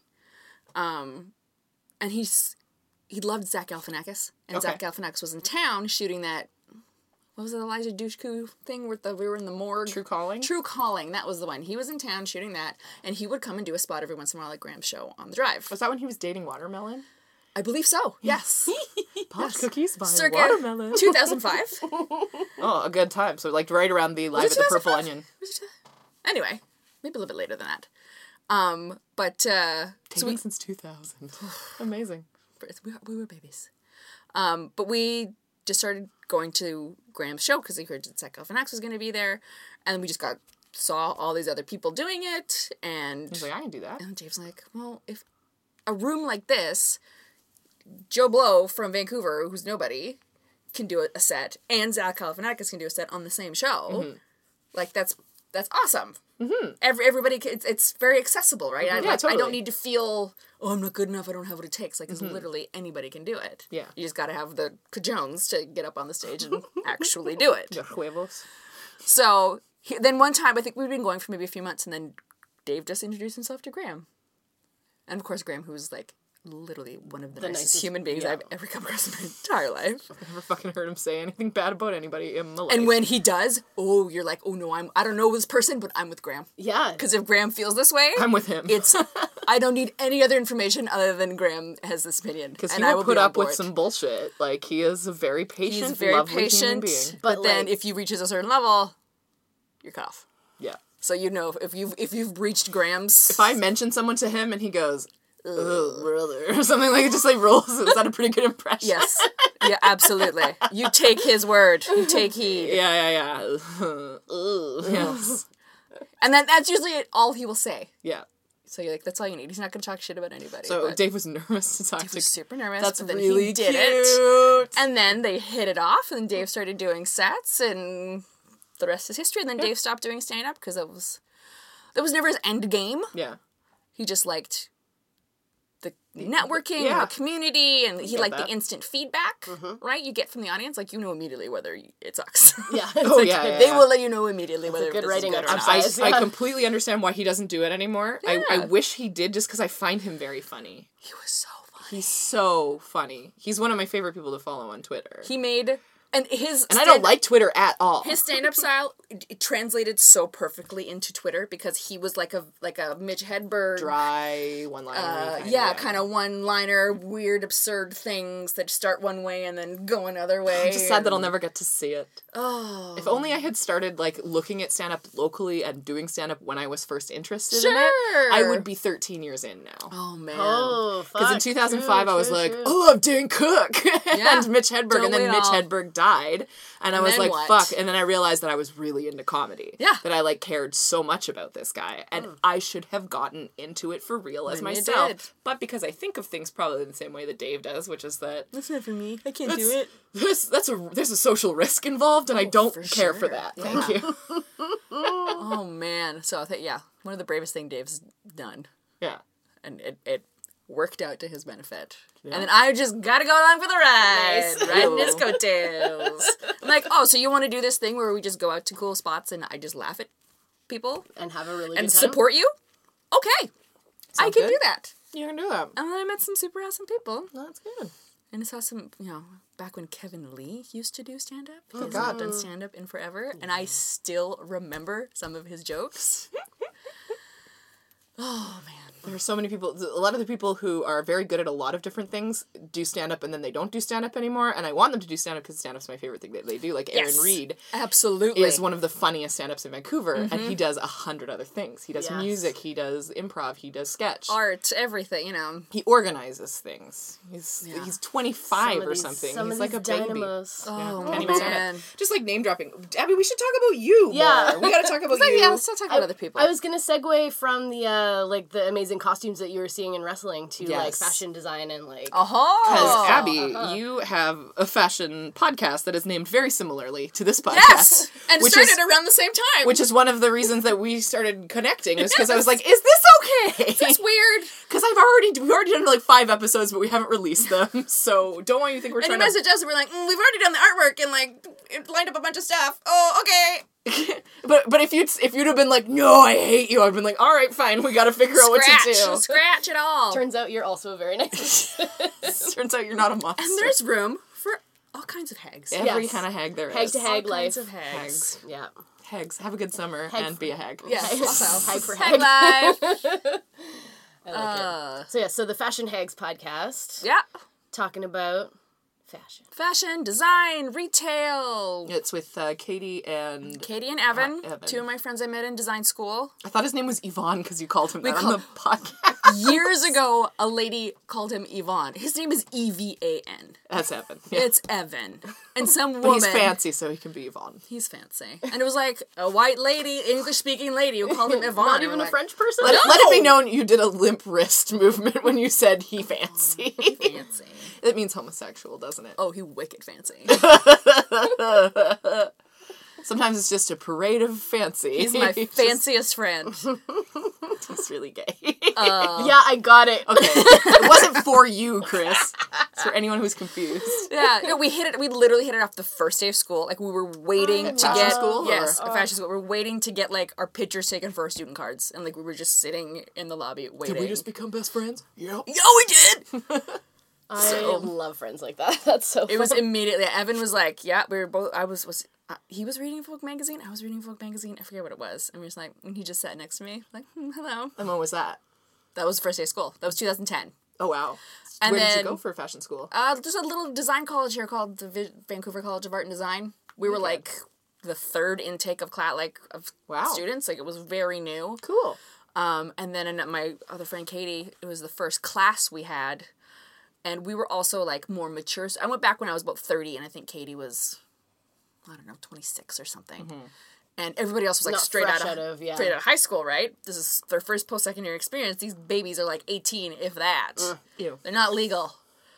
And he loved Zach Galifianakis. And Okay. Zach Galifianakis was in town shooting that, what was it, Elijah Dushku thing where we were in the morgue? True Calling? True Calling, that was the one. He was in town shooting that, and he would come and do a spot every once in a while at Graham's show on the drive. Was that when he was dating Watermelon? I believe so, yes. Popped cookies by Circa Watermelon. 2005. Oh, a good time. So like right around the Live at the Purple Onion. Anyway, maybe a little bit later than that. Dating since 2000. Amazing. We were babies. But we just started going to Graham's show because we heard that Zach Galifianakis was going to be there, and we just saw all these other people doing it, and He's like, I can do that. and Dave's like, well, if a room like this, Joe Blow from Vancouver, who's nobody, can do a set, and Zach Galifianakis can do a set on the same show, like that's awesome. Mm-hmm. Everybody, it's very accessible, right? Yeah, totally. I don't need to feel, oh, I'm not good enough, I don't have what it takes. Like, because literally anybody can do it. Yeah. You just got to have the cajones to get up on the stage and actually do it. The huevos. So, then one time, I think we'd been going for maybe a few months, and then Dave just introduced himself to Graham. And of course, Graham, who's like literally one of the nicest nicest- human beings yeah. I've ever come across in my entire life. I've never fucking heard him say anything bad about anybody in my life. And when he does, you're like, oh no, I don't know this person, but I'm with Graham. Yeah. Because if Graham feels this way, I'm with him. it's, I don't need any other information other than Graham has this opinion. Because and he I will be put on up with board. some bullshit. Like, he is a very patient, He's very lovely human patient, being. but But, then like- if you reaches a certain level, you're cut off. Yeah. So you know if you've reached Graham's. If I mention someone to him and he goes, ugh, brother, or something like it, just like rolls, is that a pretty good impression? Yes. Yeah, absolutely. You take his word. You take heed. Yeah. Ugh. Yes. And then that's usually all he will say. Yeah. So you're like, that's all you need. He's not going to talk shit about anybody. So but Dave was nervous to talk he to. was super nervous. That's but then really he did cute. it. And then they hit it off, and Dave started doing sets, and the rest is history. And then Dave stopped doing stand-up because that was never his end game. Yeah. He just liked the networking Yeah. and the community, and he get liked that. the instant feedback, right? You get from the audience, like, you know immediately whether it sucks. Yeah. Oh, yeah. They will let you know immediately whether good this is writing good or not. exercise. I Yeah. completely understand why he doesn't do it anymore. I Yeah. wish he did just because I find him very funny. He was so funny. He's so funny. He's one of my favorite people to follow on Twitter. He made, and his And I don't like Twitter at all. his stand-up style. It translated so perfectly into Twitter because he was like a Mitch Hedberg. Dry one-liner. Kind of one-liner, weird, absurd things that start one way and then go another way. I'm just sad that I'll never get to see it. Oh. If only I had started, like, looking at stand-up locally and doing stand-up when I was first interested in Sure. it, I would be 13 years in now. Oh, man. Oh, fuck. Because in 2005, I was True, like, true. I love Dan Cook Yeah. and Mitch Hedberg, Don't and then we Mitch all? Hedberg died, and I was then like, what? fuck, and then I realized that I was really into comedy. Yeah. That I, like, cared so much about this guy, and I should have gotten into it for real as When you myself. did. But because I think of things probably the same way that Dave does, which is that That's not for me. I can't there's a social risk involved, and I don't for care for sure. that. Yeah. Thank you. Oh, man. So, one of the bravest things Dave's done. Yeah. And it worked out to his benefit. And then I just gotta go along for the ride. Nice. Riding his coattails. I'm like, oh, so you want to do this thing where we just go out to cool spots and I just laugh at people And have a really and good time. support you? Okay. I Sounds can good. do that. You can do that. And then I met some super awesome people. No, that's good. And I saw some, back when Kevin Lee used to do stand-up. He God. hasn't done stand-up in forever. And I still remember some of his jokes. Oh, man. There are so many people, a lot of the people who are very good at a lot of different things do stand-up and then they don't do stand-up anymore, and I want them to do stand-up because stand-up's my favorite thing that they do. Like Aaron Reed Absolutely. is one of the funniest stand-ups in Vancouver, and he does 100 other things. He does music, he does improv, he does sketch. Art, everything, He organizes things. He's 25 or something. Some He's of like these a baby. dynamos. Oh, Can't even say man. it. Just like name dropping. Abby, we should talk about you Yeah. more. We gotta talk about you. Yeah, let's not talk about other people. I was gonna segue from the like the amazing costumes that you were seeing in wrestling to like Yes. fashion design and like Oh. Because Abby, you have a fashion podcast that is named very similarly to this podcast. Yes! And which started is, around the same time. which is one of the reasons that we started connecting. Is because I was like, "Is this okay?" It's weird. Because we've already done like 5 episodes, but we haven't released them. So don't want you to think we're And you trying to. messaged us and we're like, we've already done the artwork and like it lined up a bunch of stuff. Oh, okay. But if you'd have been like, "No, I hate you," I'd been like, "All right, fine, we got to figure out what to do." Scratch it all. turns out you're also a very nice person. Turns out you're not a monster. And there's room for all kinds of hags. every Yes. kind of hag there is. Hag to hag All life. kinds of hags. Yeah. Hags. Have a good summer Hag- and be a hag. Yeah. Also, Hag for hag hag. life. I like it. So yeah, so the Fashion Hags podcast Yeah. talking about fashion. Fashion, design, retail. It's with Katie and... Katie and Evan, Evan. 2 of my friends I met in design school. I thought his name was Yvonne because you called him that on call- the podcast. Years ago, a lady called him Yvonne. His name is Evan. That's Evan. Yeah. It's Evan. And some woman... But he's fancy, so he can be Yvonne. He's fancy. And it was like a white lady, English-speaking lady who called him Yvonne. Not And even we're a like, French person? Let it be known you did a limp wrist movement when you said he fancy. Fancy. It means homosexual, doesn't it? Oh, he wicked fancy. Sometimes it's just a parade of fancy. He's my fanciest friend. He's really gay. Yeah, I got it. Okay. It wasn't for you, Chris. It's for anyone who's confused. Yeah, no, we literally hit it off the first day of school. Like, we were waiting to fashion get... school, Yes, or- a fashion school. We were waiting to get, like, our pictures taken for our student cards. And, like, we were just sitting in the lobby waiting. Did we just become best friends? Yep. Yeah, we did! I love friends like that. That's so fun. It was immediately... Evan was like, yeah, we were both... he was reading Vogue magazine. I was reading Vogue magazine. I forget what it was. And we were just like... And he just sat next to me. Like, hello. And when was that? That was the first day of school. That was 2010. Oh, wow. And Where did you then- go for fashion school? Just a little design college here called the Vancouver College of Art and Design. We were, like, the 3rd intake of Wow. students. Like, it was very new. Cool. And then my other friend Katie, it was the first class we had. And we were also, like, more mature. So I went back when I was about 30, and I think Katie was, 26 or something. Mm-hmm. And everybody else was, like, Not straight fresh out out of, yeah. straight out of high school, right? This is their first post-secondary experience. These babies are, like, 18, if that. Ew. They're not legal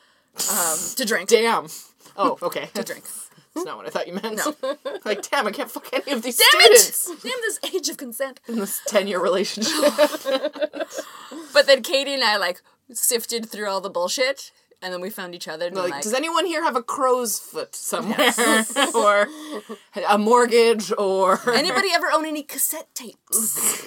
to drink. Damn. Oh, okay. To drink. That's not what I thought you meant. No. Like, damn, I can't fuck any of these Damn students it! Damn this age of consent. in this 10-year relationship. But then Katie and I, like, sifted through all the bullshit, and then we found each other, and Like, like, does anyone here have a crow's foot somewhere? Or a mortgage? Or... anybody ever own any cassette tapes?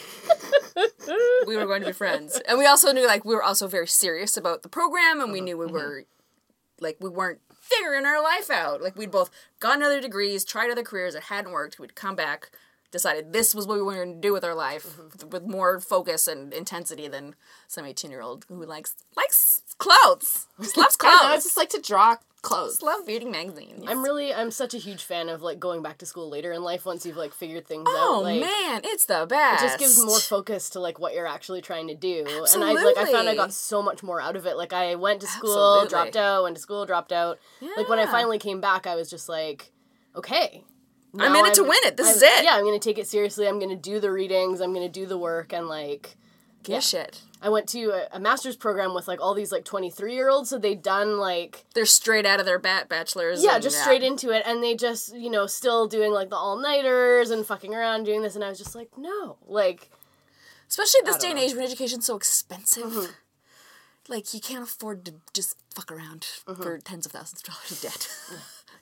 We were going to be friends. And we also knew, like, we were also very serious about the program, and we knew we were, like, we weren't figuring our life out. Like, we'd both gotten other degrees, tried other careers that hadn't worked, we'd come back, decided this was what we wanted to do with our life, with more focus and intensity than some 18-year-old who likes clothes. Just loves I clothes. just like to draw clothes. Just love reading magazines. I'm such a huge fan of, like, going back to school later in life once you've, like, figured things Oh, out. Like, man, it's the best. it just gives more focus to, like, what you're actually trying to do. Absolutely. And I found I got so much more out of it. Like, I went to school, Absolutely. dropped out, went to school, dropped out. Like, when I Yeah. finally came back, I was just like, okay. I'm now in it to win it. This is it. Yeah, I'm going to take it seriously. I'm going to do the readings. I'm going to do the work. And, like, Give shit. I went to a master's program with, like, all these, like, 23-year-olds. So they'd done, like... They're straight out of their bachelors. Yeah, and, just straight into it. And they just, you know, still doing, like, the all-nighters and fucking around doing this. And I was just like, no. Like... Especially this day and know. age when education's so expensive. Like, you can't afford to just fuck around for tens of thousands of dollars of debt.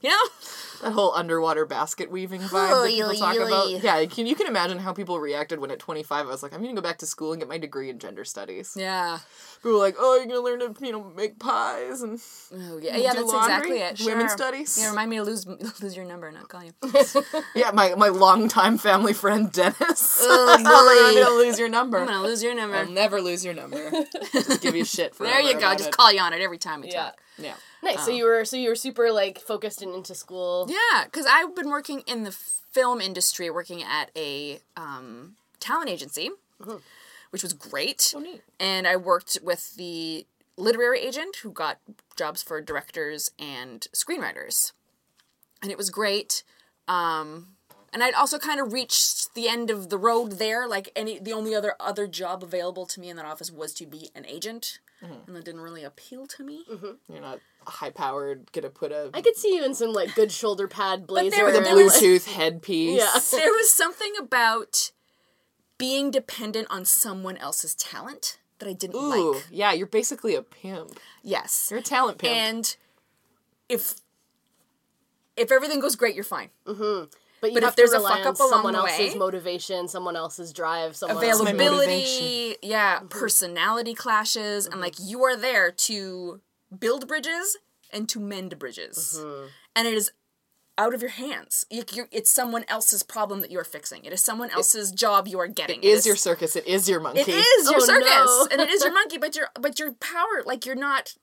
You know? That whole underwater basket weaving vibe that people talk about. Yeah, you can imagine how people reacted when at 25 I was like, I'm going to go back to school and get my degree in gender studies. Yeah. People were like, oh, you're going to learn to, make pies and Oh, yeah, that's laundry? exactly it. Sure. Women's studies? Yeah, remind me to lose your number and not call you. Yeah, my longtime family friend, Dennis. Oh, I'm boy. going to lose your number. I'm gonna lose your number. I'll never lose your number. Just give you shit forever. There you go. Just call you on it every time we talk. Yeah. Nice. So you were super like focused and into school. Yeah, because I've been working in the film industry, working at a talent agency, which was great. Oh, neat. And I worked with the literary agent who got jobs for directors and screenwriters. And it was great. And I'd also kind of reached the end of the road there. Like the only other job available to me in that office was to be an agent. And that didn't really appeal to me. You're not high-powered, gonna put a... I could see you in some like good shoulder pad blazer. there with a there was- Bluetooth headpiece. Yeah. There was something about being dependent on someone else's talent that I didn't Ooh, like. yeah, you're basically a pimp. Yes. You're a talent pimp. And if everything goes great, you're fine. But you But have if there's to a rely fuck on up along someone the else's way- motivation, someone else's drive, someone else's Availability, personality clashes, and like you are there to build bridges and to mend bridges. And it is out of your hands. It's someone else's problem that you're fixing. It is someone else's job you are getting. It is your circus. It is your monkey. It is your Oh, circus, no. and it is your monkey. But your power, like you're not.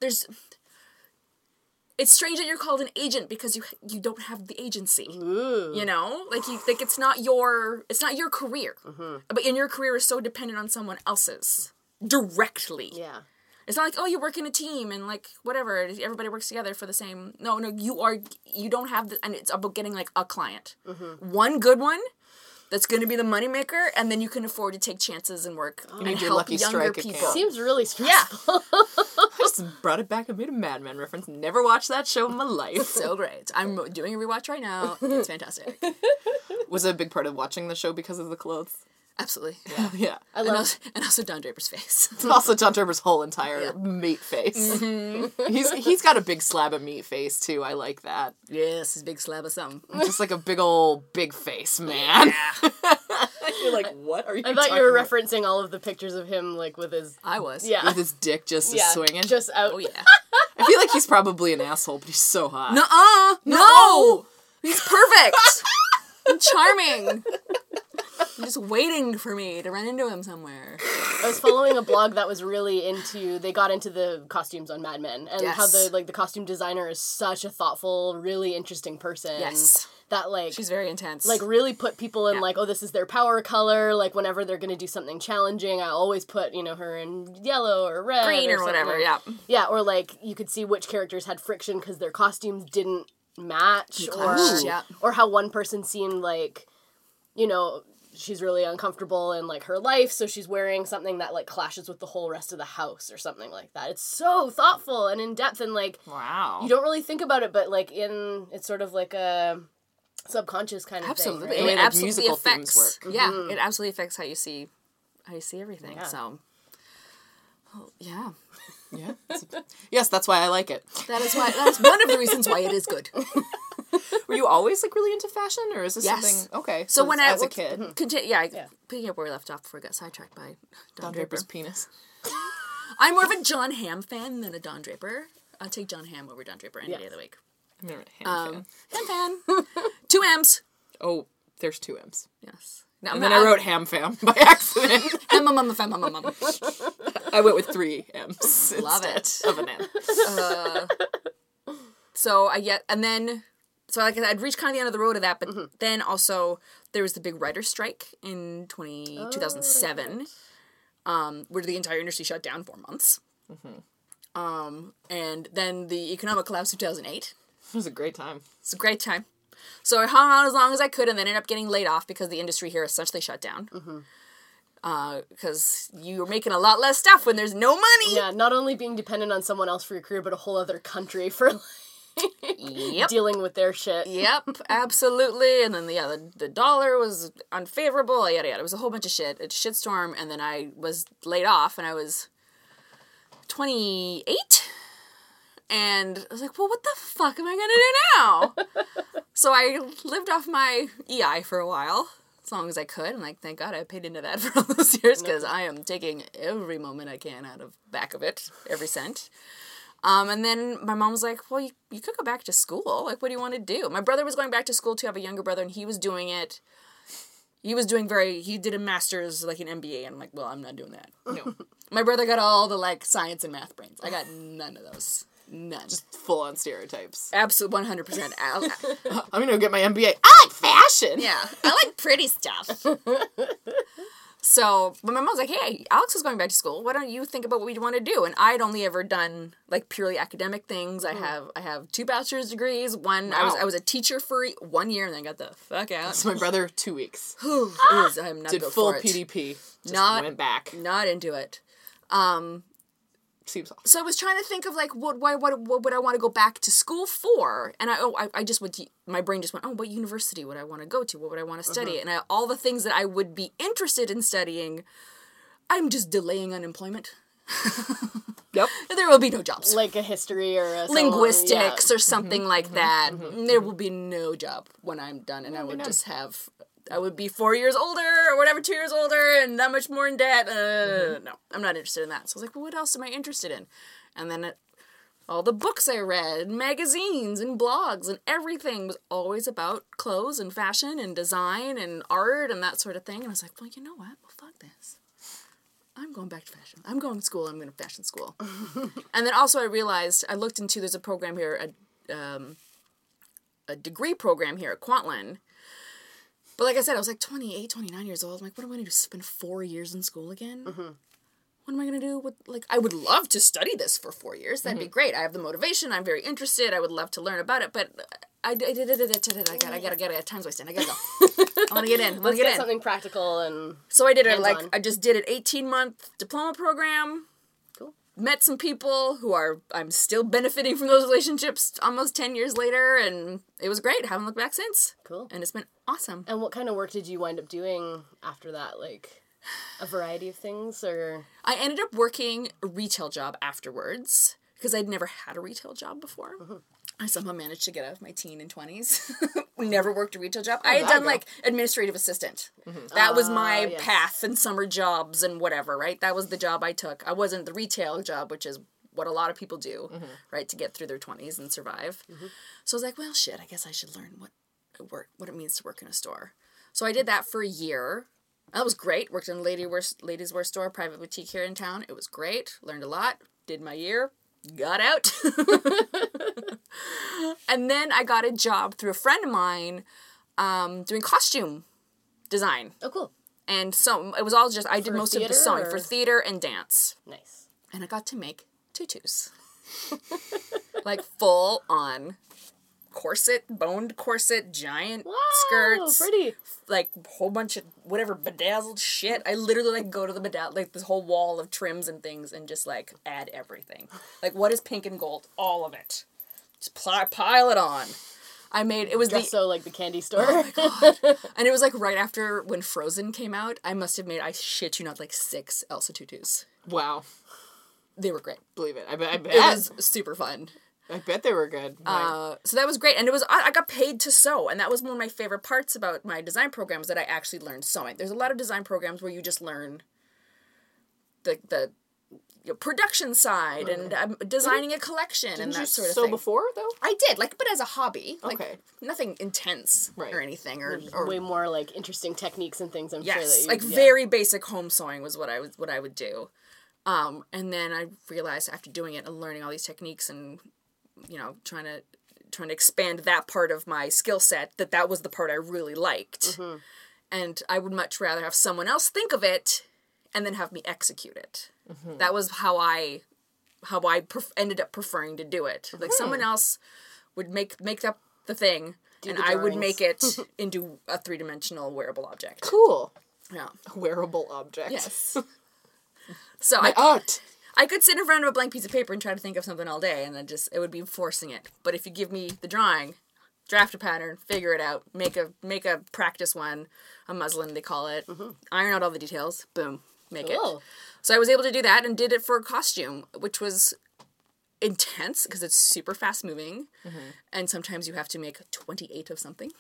It's strange that you're called an agent because you don't have the agency. Ooh. You know, like it's not your career. But in your career is so dependent on someone else's directly. Yeah. It's not like, oh, you work in a team and like whatever, everybody works together for the same. No, you don't have and it's about getting like a client, one good one. That's going to be the moneymaker, and then you can afford to take chances and work and need your help Lucky younger Strike people. account. Seems really stressful. Yeah, I just brought it back and made a Mad Men reference. Never watched that show in my life. so great. I'm doing a rewatch right now. It's fantastic. Was it a big part of watching the show because of the clothes? Absolutely. Yeah. I love And also Don Draper's face. Also John Turber's whole entire meat face. He's got a big slab of meat face, too. I like that. Yes, his big slab of something. Just like a big face, man. You're like, what are you I thought talking you were about? referencing all of the pictures of him like with his I was. yeah. With his dick just swinging. Just out. Oh, yeah. I feel like he's probably an asshole, but he's so hot. Nuh-uh. No! He's perfect. And charming. He's just waiting for me to run into him somewhere. I was following a blog that was really they got into the costumes on Mad Men and how Yes. the costume designer is such a thoughtful, really interesting person. Yes. That like She's very intense. like really put people in Yeah. like, oh, this is their power color. Like whenever they're gonna do something challenging, I always put, her in yellow or red. green or something. whatever, yeah. Yeah, or like you could see which characters had friction because their costumes didn't match, clashed, yeah. or how one person seemed like, she's really uncomfortable in like her life, so she's wearing something that like clashes with the whole rest of the house or something like that. It's so thoughtful and in depth, and like Wow. you don't really think about it, but like it's sort of like a subconscious kind of Absolutely. thing. The Right? way It that absolutely musical themes affects. work. Yeah, it absolutely affects how you see everything. Yeah. So, yeah, Yeah. Yes, that's why I like it. that is one of the reasons why it is good. Were you always like really into fashion, or is this Yes. something? Okay. So when I as a worked- kid, Picking up where we left off before we got sidetracked by Don Draper's penis. I'm more of a John Hamm fan than a Don Draper. I'll take John Hamm over Don Draper any day of the week. I'm not a ham fan. Ham fan. 2 M's. Oh, there's 2 M's. Yes. No, And then I wrote ham fam by accident. Ham. I went with 3 M's. Love instead of an M. So I'd reached kind of the end of the road of that, but then also there was the big writer's strike in 2007, where the entire industry shut down for months. And then the economic collapse of 2008. It was a great time. It's a great time. So I hung on as long as I could and then ended up getting laid off because the industry here essentially shut down. Because you're making a lot less stuff when there's no money. Yeah, not only being dependent on someone else for your career, but a whole other country for Yep. dealing with their shit. Yep, absolutely. And then the dollar was unfavorable, yada yada. It was a whole bunch of shit. It's a shitstorm, and then I was laid off and I was 28. And I was like, well, what the fuck am I gonna do now? So I lived off my EI for a while, as long as I could. And like, thank God I paid into that for all those years, because I am taking every moment I can out of back of it, every cent. And then my mom was like, well, you could go back to school. Like, what do you want to do? My brother was going back to school too. I have a younger brother, and he was doing it. He did a master's, like an MBA, and I'm like, well, I'm not doing that. No. My brother got all the, like, science and math brains. I got none of those. None. Just full on stereotypes. Absolute 100%. I'm gonna go get my MBA. I like fashion! Yeah. I like pretty stuff. So, but my mom's like, hey, Alex is going back to school. Why don't you think about what you want to do? And I'd only ever done, like, purely academic things. I have 2 bachelor's degrees. One, Wow. I was a teacher for 1 year and then got the fuck out. So my brother, 2 weeks. I'm not Did built full for it. PDP. Just went back. Not into it. Seems awesome. So I was trying to think of, like, what would I want to go back to school for? And I just went to, my brain just went, what university would I want to go to? What would I want to study? And all the things that I would be interested in studying, I'm just delaying unemployment. Yep. There will be no jobs. Like a history or a Linguistics or something like that. There will be no job when I'm done. And I would just I would be 4 years older or whatever, 2 years older and that much more in debt. No, I'm not interested in that. So I was like, well, what else am I interested in? And then all the books I read, magazines and blogs and everything was always about clothes and fashion and design and art and that sort of thing. And I was like, well, you know what? Well, fuck this. I'm going back to fashion. I'm going to school. I'm going to fashion school. And then also I realized, I looked into, there's a program here, a degree program here at Kwantlen. But like I said, I was like 28, 29 years old. I'm like, what am I going to do? Spend 4 years in school again? What am I going to do? I would love to study this for 4 years. That'd be great. I have the motivation. I'm very interested. I would love to learn about it. But I got time's wasting. I got to go. I want to get in. Let's get something practical and So I did it, hands-on. I just did an 18-month diploma program. Cool. Met some people who I'm still benefiting from those relationships almost 10 years later, and it was great. Haven't looked back since. Cool. And it's been awesome. And what kind of work did you wind up doing after that? Like a variety of things, or? I ended up working a retail job afterwards because I'd never had a retail job before. I somehow managed to get out of my teen and 20s. Never worked a retail job. I had done, like, administrative assistant. That was my path and summer jobs and whatever, right? That was the job I took. I wasn't the retail job, which is what a lot of people do, right, to get through their 20s and survive. So I was like, well, shit, I guess I should learn what it means to work in a store. So I did that for a year. That was great. Worked in a ladies' wear store, private boutique here in town. It was great. Learned a lot. Did my year. Got out. And then I got a job through a friend of mine doing costume design. Oh, cool. And so it was all just, I did most of the sewing for theater and dance. Nice. And I got to make tutus. Like full on corset, boned corset, giant skirts. Pretty. Like a whole bunch of whatever bedazzled shit. I literally like go to the like this whole wall of trims and things and just like add everything. Like what is pink and gold? All of it. Just pile it on. It was Just so like the candy store. Oh my God. And it was like right after when Frozen came out, I must have made, I shit you not, like 6 Elsa tutus. Wow. They were great. Believe it. I bet. It was super fun. I bet they were good. So that was great. And it was, I got paid to sew. And that was one of my favorite parts about my design programs, that I actually learned sewing. There's a lot of design programs where you just learn the production side and designing a collection and that sort of thing. So before though? I did, but as a hobby. Like, Okay. Nothing intense or anything. Or way more like interesting techniques and things. I'm sure yes, that very basic home sewing was what I would do. And then I realized after doing it and learning all these techniques and, trying to expand that part of my skill set, that was the part I really liked. And I would much rather have someone else think of it and then have me execute it. That was how I ended up preferring to do it. Like someone else would make up the thing, and I would make it into a 3-dimensional wearable object. Cool. Yeah. A wearable object. Yes. So art. I could sit in front of a blank piece of paper and try to think of something all day, and it would be forcing it. But if you give me the drawing, draft a pattern, figure it out, make a practice one, a muslin they call it, iron out all the details, boom, make it. So I was able to do that and did it for a costume, which was intense because it's super fast moving, and sometimes you have to make 28 of something.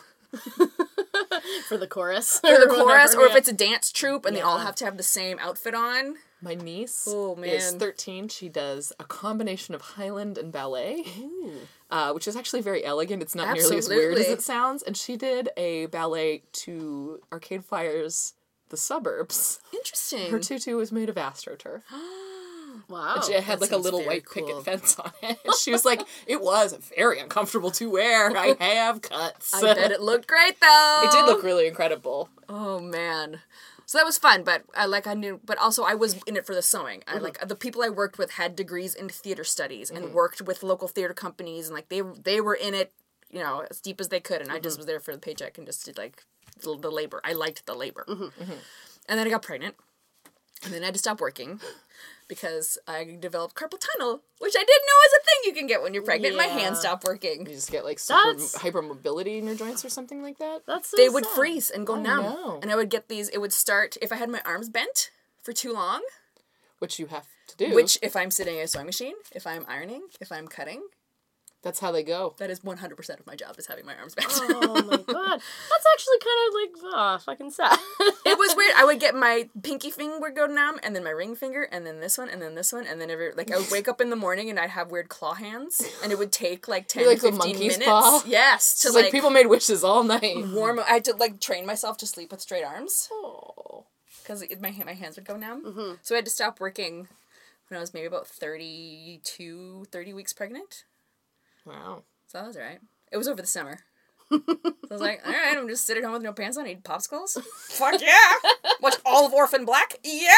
For the chorus. For the chorus, or if yeah. it's a dance troupe and they all have to have the same outfit on. My niece Oh, is man. 13. She does a combination of Highland and ballet, which is actually very elegant. It's not nearly as weird as Absolutely. it sounds. And she did a ballet to Arcade Fire's The Suburbs. Interesting. Her tutu was made of AstroTurf. Wow. It had like a sounds little very white cool. picket fence on it. And she was like, it was very uncomfortable to wear. I have cuts. I bet it looked great though. It did look really incredible. Oh man. So that was fun, but I knew, but also I was in it for the sewing. I the people I worked with had degrees in theater studies and worked with local theater companies, and like they were in it, you know, as deep as they could, and I just was there for the paycheck and just did like the labor. I liked the labor. And then I got pregnant, and then I had to stop working because I developed carpal tunnel, which I didn't know is a thing you can get when you're pregnant. My Yeah. hands stopped working. You just get like super That's- hypermobility in your joints or something like that. That's so They would sad. freeze and go numb. no. And I would get these, it would start, if I had my arms bent for too long, Which you have to do. which if I'm sitting at a sewing machine, if I'm ironing, if I'm cutting, That's how they go. that is 100% of my job is having my arms bent. Oh my god. That's actually kind of like, fucking sad. It was weird. I would get my pinky finger would go numb, and then my ring finger, and then this one, and then this one, and then I would wake up in the morning and I'd have weird claw hands, and it would take like 10 You're like the 15 monkey's minutes. paw? Yes. To It's like people made wishes all night. warm I had to like train myself to sleep with straight arms. Oh. Because my hands would go numb. So I had to stop working when I was maybe about 30 weeks pregnant. Wow. So that was all right. It was over the summer. So I was like, all right, I'm just sitting at home with no pants on, eat popsicles. Fuck yeah! Watch all of Orphan Black? Yeah!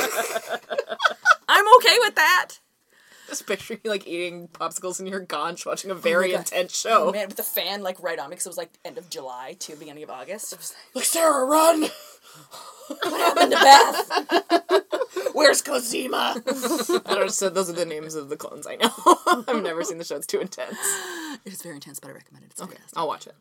I'm okay with that. Just picturing you like eating popsicles in your conch, watching a very God. intense show. Oh, man, with the fan like right on me because it was like end of July to beginning of August. It was Like, Sarah, run! like, what happened to Beth? Where's Cosima? I don't know, so those are the names of the clones I know. I've never seen the show, it's too intense. It is very intense, but I recommend it. It's fantastic. I'll watch it.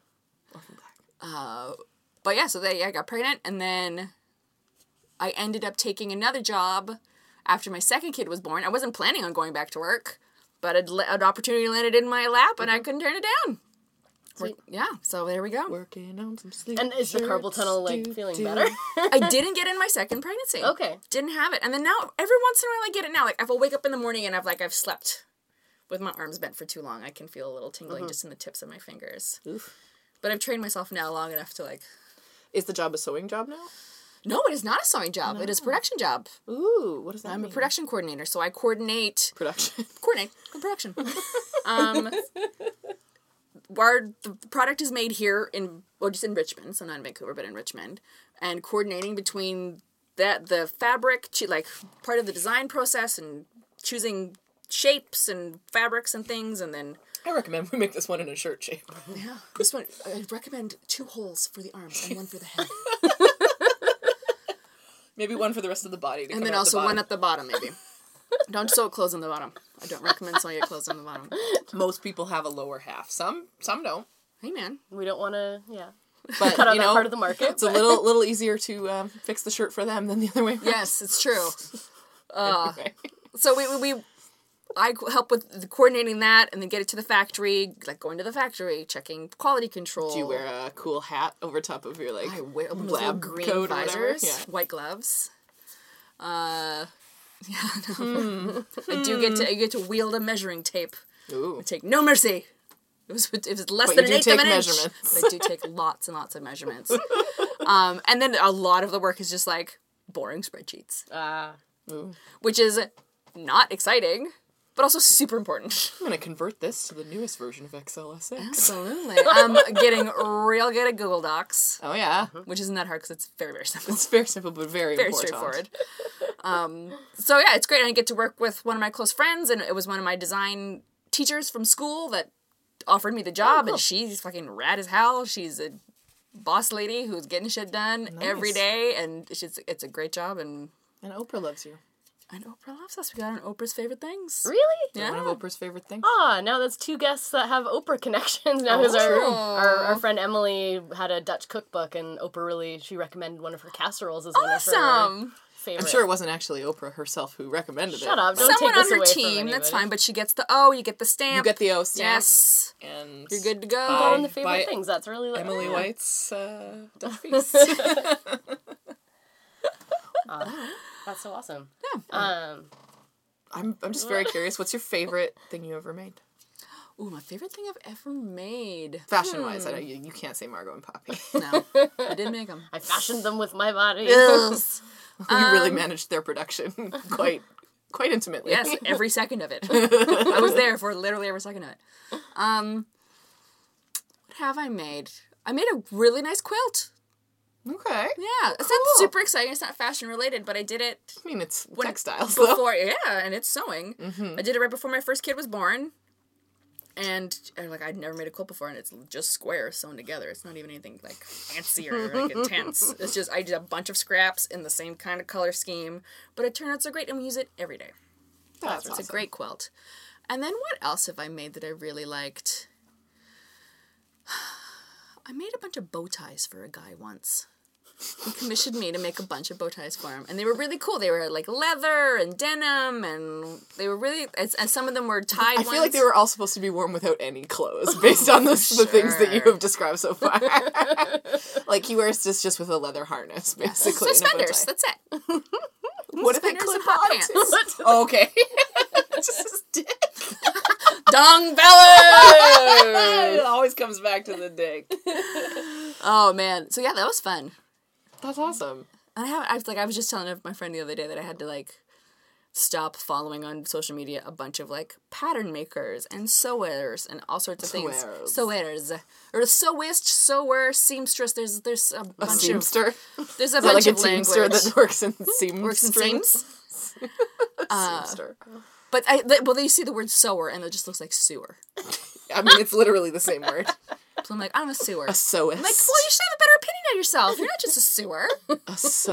But yeah, so I got pregnant, and then I ended up taking another job after my second kid was born. I wasn't planning on going back to work, but an opportunity landed in my lap, and I couldn't turn it down. Yeah, so there we go. Working on some sleep. And is the carpal tunnel, like, feeling better? I didn't get it in my second pregnancy. Okay. Didn't have it. And then now, every once in a while, I get it now. Like, if I wake up in the morning and I've slept with my arms bent for too long, I can feel a little tingling just in the tips of my fingers. Oof. But I've trained myself now long enough to, like... Is the job a sewing job now? No, it is not a sewing job. It is a production job. Ooh, what does that I'm a mean? production coordinator, so I coordinate Production. the production. The product is made here just in Richmond, so not in Vancouver, but in Richmond, and coordinating between the fabric, like part of the design process, and choosing shapes and fabrics and things, and then I recommend we make this one in a shirt shape. yeah, this one I recommend 2 holes for the arms and 1 for the head, Maybe one for the rest of the body. To and come then out also the one bottom. at the bottom, maybe. Don't sew it closed on the bottom. I don't recommend sewing it closed on the bottom. Most people have a lower half. Some don't. Hey man, We don't want to, But cut out you that know, part of the market. it's a little easier to fix the shirt for them than the other way around. yes, it's true. Anyway. So I help with the coordinating that, and then get it to the factory, like going to the factory, checking quality control. Do you wear a cool hat over top of your like I wear those lab little green coat or whatever? visors, Yeah. white gloves. Yeah, no. I get to wield a measuring tape. Ooh. Take no mercy. It was less But than you an do eighth of take an inch. measurements. But I do take lots and lots of measurements. And then a lot of the work is just like boring spreadsheets, Ooh. which is not exciting, but also super important. I'm gonna convert this to the newest version of XLSX. Absolutely. I'm getting real good at Google Docs, Oh yeah, which isn't that hard because it's very, very simple. it's very simple but very Very important. straightforward. So yeah, it's great. I get to work with one of my close friends, and it was one of my design teachers from school that offered me the job, and she's fucking rad as hell. She's a boss lady who's getting shit done every day, and it's a great job, and And Oprah loves you. And Oprah loves us. We got on Oprah's favorite things. Really? Yeah. One of Oprah's favorite things. Ah, now that's 2 guests that have Oprah connections. Now, because our friend Emily had a Dutch cookbook, and Oprah she recommended one of her casseroles as one of her Awesome. favorite. I'm sure it wasn't actually Oprah herself who recommended it. Shut up! Don't Someone take this on her away from team. anybody. That's fine, but she gets the O. You get the stamp. You get the O stamp. Yes. And You're good to go. Go on the By favorite things. That's really Emily yeah. White's Dutch feast. That's so awesome. Yeah. I'm just very curious. What's your favorite thing you ever made? Ooh, my favorite thing I've ever made. Fashion wise, I know you can't say Margot and Poppy. No, I did make them. I fashioned them with my body. Yes. You really managed their production quite intimately. Yes, every second of it. I was there for literally every second of it. What have I made? I made a really nice quilt. Okay. Yeah, it's not super exciting. It's not fashion related, but I did it I mean, it's textiles though. before. Yeah, and it's sewing. I did it right before my first kid was born, and I'd never made a quilt before, and it's just squares sewn together. It's not even anything like fancy or like intense. It's just I did a bunch of scraps in the same kind of color scheme, but it turned out so great, and we use it every day. That's It's awesome. a great quilt. And then what else have I made that I really liked? I made a bunch of bow ties for a guy once. He commissioned me to make a bunch of bow ties for him. And they were really cool. They were like leather and denim, and they were really, and some of them were tied I ones. feel like they were all supposed to be worn without any clothes, based on the things that you Sure. have described so far. Like he wears this just with a leather harness, basically. Suspenders, and a bow tie. that's it. What if they Suspenders clip and hot on pants. to? Oh, okay. Just his dick. Dong belly! It always comes back to the dick. Oh man. So yeah, that was fun. That's awesome. And I was just telling my friend the other day that I had to like stop following on social media a bunch of like pattern makers and sewers and all sorts of things. Sewers. Or sewist, sewer, seamstress. There's a A bunch seamster. of there's a Is that bunch like a of teamster language. that works in seam Works in strings? seams. Seamster. But then you see the word sewer and it just looks like sewer. I mean, it's literally the same word. So I'm like, I'm a sewer. A sewist. I'm like, well, you should have a better opinion of yourself. You're not just a sewer. A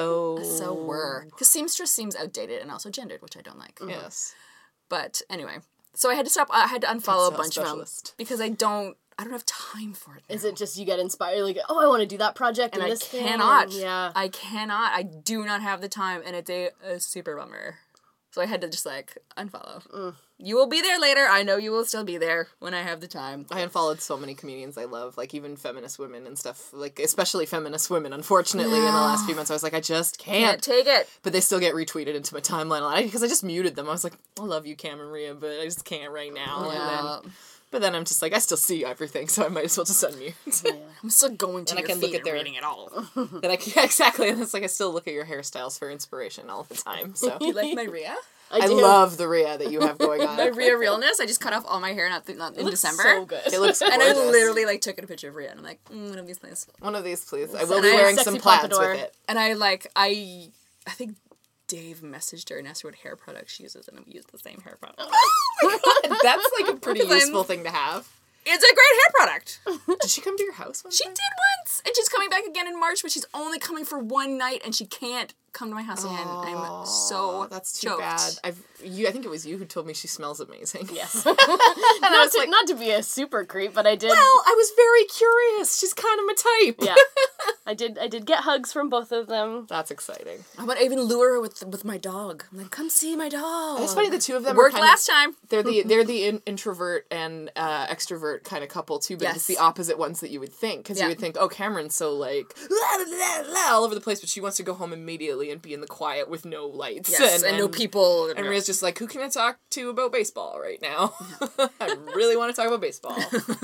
Sewer. Because seamstress seems outdated and also gendered, which I don't like. Yes. But anyway, so I had to stop. I had to unfollow a Textile bunch of them specialist. because I don't have time for it. Now. Is it just you get inspired, like, oh, I want to do that project And and I this thing, cannot. and yeah. I cannot. I do not have the time, and it's a super bummer. So I had to just like unfollow. You will be there later. I know you will still be there when I have the time. I unfollowed so many comedians I love, like even feminist women and stuff, like especially feminist women, unfortunately, in the last few months. I was like, I just Can't can't. take it. But they still get retweeted into my timeline a lot because I just muted them. I was like, I love you, Cam and Rhea, but I just can't right now. Yeah. But then I'm just like, I still see everything, so I might as well just unmute. I'm still going to And I your can feed look at and their- reading it all. Then exactly, and it's like I still look at your hairstyles for inspiration all the time. So You like my Rhea? I do. love the Rhea that you have going on. My Rhea realness. I just cut off all my hair not in Looks December. so good. It looks And I gorgeous. literally like took a picture of Rhea and I'm like, one of these things. One of these, please. I will And be I- wearing sexy some plaids pompadour. with it. And I think Dave messaged her and asked her what hair product she uses, and we used the same hair product. That's like a pretty Because I'm- useful thing to have. It's a great hair product. Did she come to your house one She time? did once, and she's coming back again in March, but she's only coming for one night, and she can't come to my house again. I'm so That's too choked. bad. I think it was you who told me she smells amazing. Yes. I was not to be a super creep, but I did. Well, I was very curious. She's kind of my type. Yeah. I did get hugs from both of them. That's exciting. I want to even lure her with my dog. I'm like, come see my dog. It's funny the two of them Worked are last time. They're the introvert and extrovert kind of couple too, but it's Yes. the opposite ones that you would think because Yeah. you would think, oh, Cameron's so like all over the place, but she wants to go home immediately and be in the quiet with no lights. Yes, and no people. And Rhea's just like, who can I talk to about baseball right now? I really want to talk about baseball.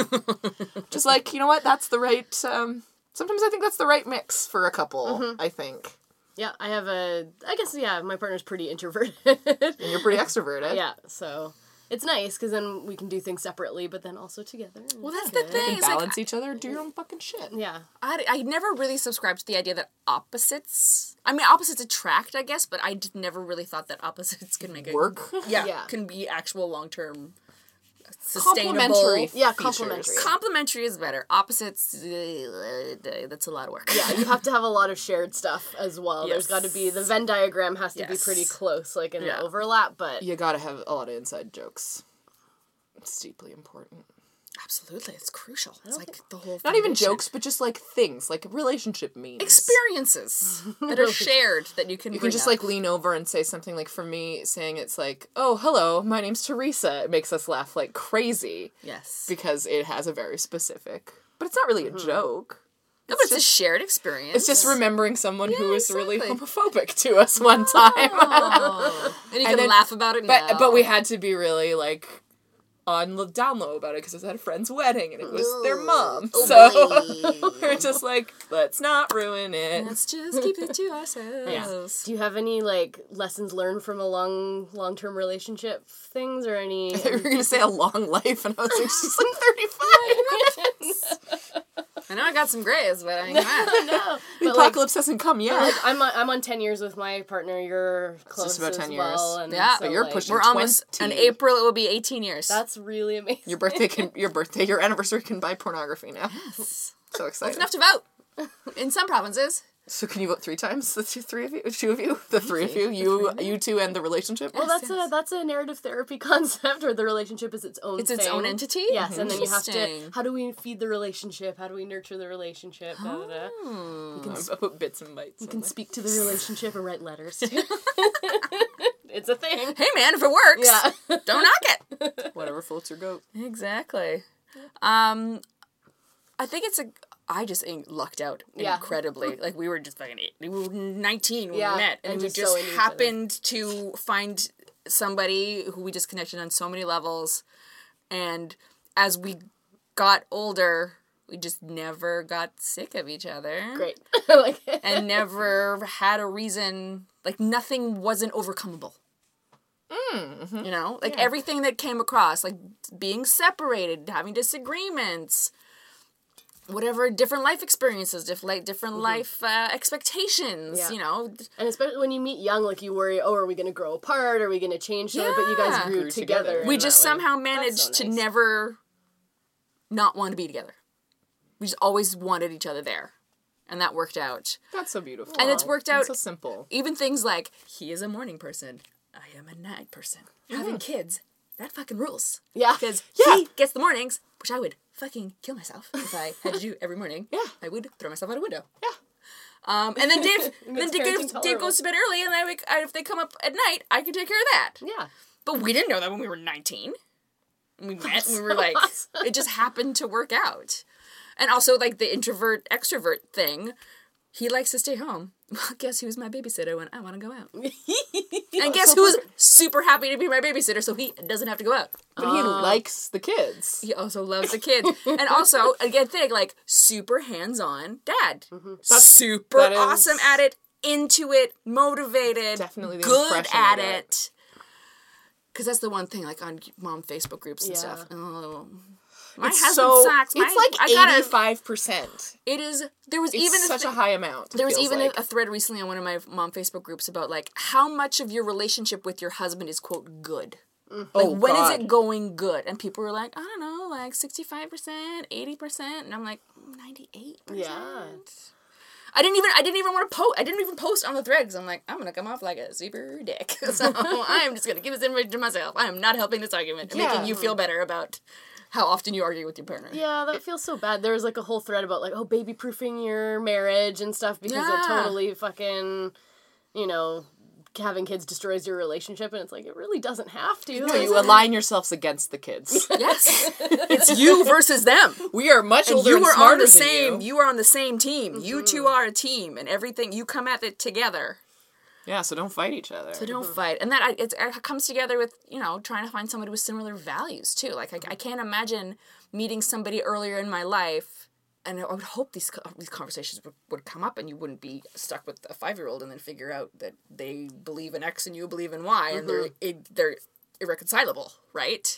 Just like, you know what? That's the right. Sometimes I think that's the right mix for a couple. I think. Yeah, I guess, my partner's pretty introverted. And you're pretty extroverted. Yeah, so it's nice because then we can do things separately, but then also together. Well, that's the thing. You It's like, balance each other. Do your own fucking shit. Yeah. I never really subscribed to the idea that opposites attract, I guess, but I never really thought that opposites can make it Work. Yeah, Yeah. can be actual long-term sustainable. Complementary. Yeah, features. complementary. Complementary is better. Opposites, that's a lot of work. Yeah, you have to have a lot of shared stuff as well. There's got to be, the Venn diagram has to be pretty close, like in the overlap, but... You gotta have a lot of inside jokes. It's deeply important. Absolutely, it's crucial. It's like the whole Not even foundation. jokes, but just like things, like relationship memes. Experiences that are shared that you can You can just like lean over and say something like, for me, saying it's like, oh, hello, my name's Teresa. It makes us laugh like crazy. Yes. Because it has a very specific, but it's not really a joke. No, but it's a shared experience. It's just remembering someone who was really homophobic to us one time. And you can laugh about it now. But we had to be really like on the down low about it because it was at a friend's wedding and it was their mom. So we're just like, let's not ruin it. Let's just keep it to ourselves. Do you have any, like, lessons learned from a long-term relationship things, or any... You were going to say a long life, and I was like, she's like 35. I know I got some grays, but I ain't mad. No. The apocalypse hasn't come yet. Like, I'm on 10 years with my partner. You're close just about as 10 well. years. And Yeah, so, but you're like, pushing We're almost, 20. in April it will be 18 years. That's really amazing. Your anniversary can buy pornography now. Yes. So excited. Enough to vote. In some provinces. So can you vote 3 times? The two of you, the three of you, you two, and the relationship. Well, that's a narrative therapy concept, where the relationship is its own It's thing. its own entity? Yes, and then you have to, Interesting. how do we feed the relationship? How do we nurture the relationship? Da, da, da. I put bits and bites. You can speak to the relationship and write letters, too. It's a thing. Hey man, if it works, Yeah. don't knock it. Whatever floats your goat. Exactly. I think I just lucked out incredibly. Like, we were just fucking, we were 19 when we met, and we just just so into each other. happened to find somebody who we just connected on so many levels. And as we got older, we just never got sick of each other. Great. Like, And never had a reason, like, nothing wasn't overcomable. Mm-hmm. You know? Like, everything that came across, like, being separated, having disagreements, whatever, different life experiences, different life expectations, Yeah. you know? and especially when you meet young, like, you worry, oh, are we going to grow apart? Are we going to change? But you guys Yeah. grew together. We in just that way. somehow managed so to nice. never not want to be together. We just always wanted each other there. And that worked out. That's so beautiful. And it's worked out. It's so simple. Even things like, he is a morning person, I am a night person. Having kids, that fucking rules. Yeah. Because Yeah. he gets the mornings, which I would fucking kill myself if I had to do every morning. Yeah. I would throw myself out a window. Yeah. And then Dave, parenting Dave tolerable. goes to bed early, and if they come up at night, I can take care of that. Yeah. But we didn't know that when we were 19. We met, and we were so like, awesome. it just happened to work out. And also, like, the introvert-extrovert thing, he likes to stay home. Well, guess who's my babysitter when I want to go out? And guess who's super happy to be my babysitter so he doesn't have to go out? But he likes the kids. He also loves the kids. And also, again, like, super hands-on dad. Super that is- awesome at it, into it, motivated, Definitely the good impression at of it. it. Because that's the one thing, like, on mom Facebook groups and Yeah. stuff. Oh, my It's husband so, sucks. It's like I gotta, 85%. it is, there was It's even such a high amount. there was feels even like. a thread recently on one of my mom Facebook groups about, like, how much of your relationship with your husband is, quote, good. Like, when is it going good? And people were like, I don't know, like 65%, 80%, and I'm like, 98%. Yeah. I didn't even want to post. I didn't even post on the thread because I'm like, I'm gonna come off like a super dick. So I'm just gonna give this information to myself. I am not helping this argument and making you feel better about how often you argue with your partner. Yeah, that feels so bad. There was, like, a whole thread about, like, oh, baby-proofing your marriage and stuff because it totally fucking, you know, having kids destroys your relationship, and it's like, it really doesn't have to. No, you align yourselves against the kids. Yes, it's you versus them. We are much And older you and are smarter on the than same. you. You are on the same team. You two are a team, and everything you come at it together. Yeah, so don't fight each other. So don't fight. And that it comes together with, you know, trying to find somebody with similar values too. Like I can't imagine meeting somebody earlier in my life, and I would hope these conversations would come up, and you wouldn't be stuck with a 5-year-old and then figure out that they believe in X and you believe in Y, and they're irreconcilable, right?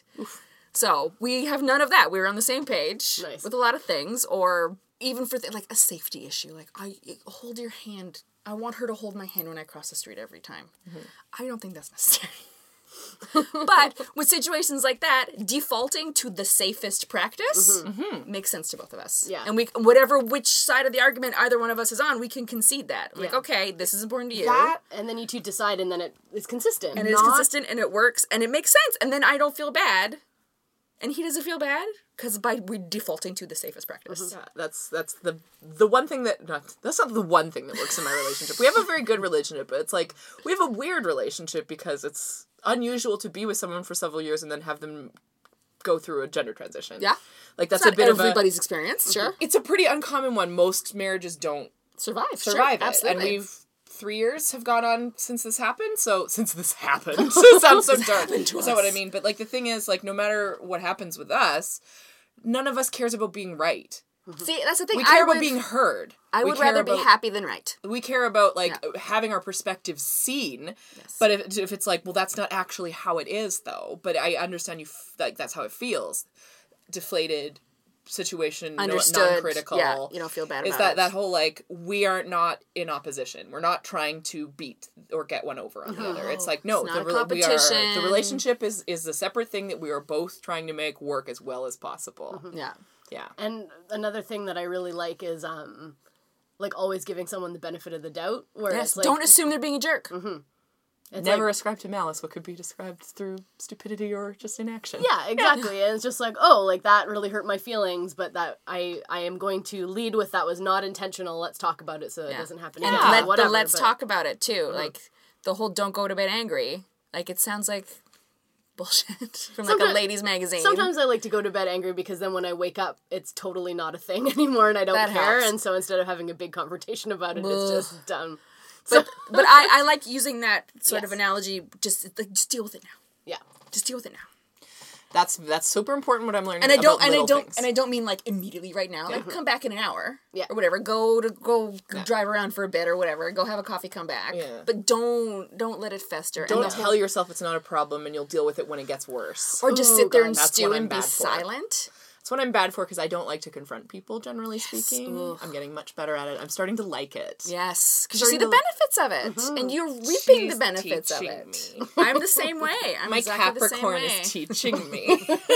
So we have none of that. We're on the same page Nice. with a lot of things, or even for like a safety issue. Like, I hold your hand. I want her to hold my hand when I cross the street every time. I don't think that's necessary. But with situations like that, defaulting to the safest practice makes sense to both of us. Yeah. And which side of the argument either one of us is on, we can concede that. Like, okay, this is important to you. That, and then you two decide, and then it is consistent. And it is consistent, and it works, and it makes sense. And then I don't feel bad, and he doesn't feel bad, because we're defaulting to the safest practice. Yeah, that's the one thing that's not the one thing that works in my relationship. We have a very good relationship, but it's like we have a weird relationship because it's unusual to be with someone for several years and then have them go through a gender transition. Yeah. Like that's It's not a bit of everybody's experience, sure. It's a pretty uncommon one. Most marriages don't Survive it. Absolutely. And 3 years have gone on since this happened. It sounds so dark. That's not what I mean. But like the thing is, like no matter what happens with us, none of us cares about being right. See, that's the thing. We care about being heard. I would rather be happy than right. We care about having our perspective seen. Yes. But if it's like, well, that's not actually how it is, though. But I understand you like that's how it feels. Deflated situation, Understood. non-critical. Yeah, you don't feel bad is about it. that whole like we are not in opposition. We're not trying to beat or get one over on the other. It's like no, It's not a competition. the relationship is a separate thing that we are both trying to make work as well as possible. Yeah. Yeah. And another thing that I really like is like always giving someone the benefit of the doubt. Where Yes, it's like, don't assume they're being a jerk. it's Never like, ascribe to malice what could be described through stupidity or just inaction. Yeah, exactly. And it's just like, oh, like that really hurt my feelings, but that I am going to lead with that was not intentional. Let's talk about it so it doesn't happen And again. Whatever, let's but- talk about it, too. Like, the whole don't go to bed angry. Like, it sounds like bullshit from, like, a ladies' magazine. Sometimes I like to go to bed angry because then when I wake up, it's totally not a thing anymore and I don't That care. helps. And so instead of having a big confrontation about it, it's just done. But I like using that sort of Yes. analogy. Just deal with it now. Yeah. Just deal with it now. That's super important what I'm learning. And I don't things. and I don't mean like immediately right now. Like come back in an hour. Yeah. Or whatever. Go drive around for a bit or whatever. Go have a coffee, come back. Yeah. But don't let it fester. Don't and tell yourself it's not a problem and you'll deal with it when it gets worse. or just Ooh, sit there God, and that's stew what I'm and be bad for. silent. That's what I'm bad for because I don't like to confront people, generally speaking. Ugh. I'm getting much better at it. I'm starting to like it. Yes, because you see the Starting benefits of it, and you're reaping the She's benefits of teaching it. me. I'm the same way. I'm My exactly the same Capricorn way. is teaching me.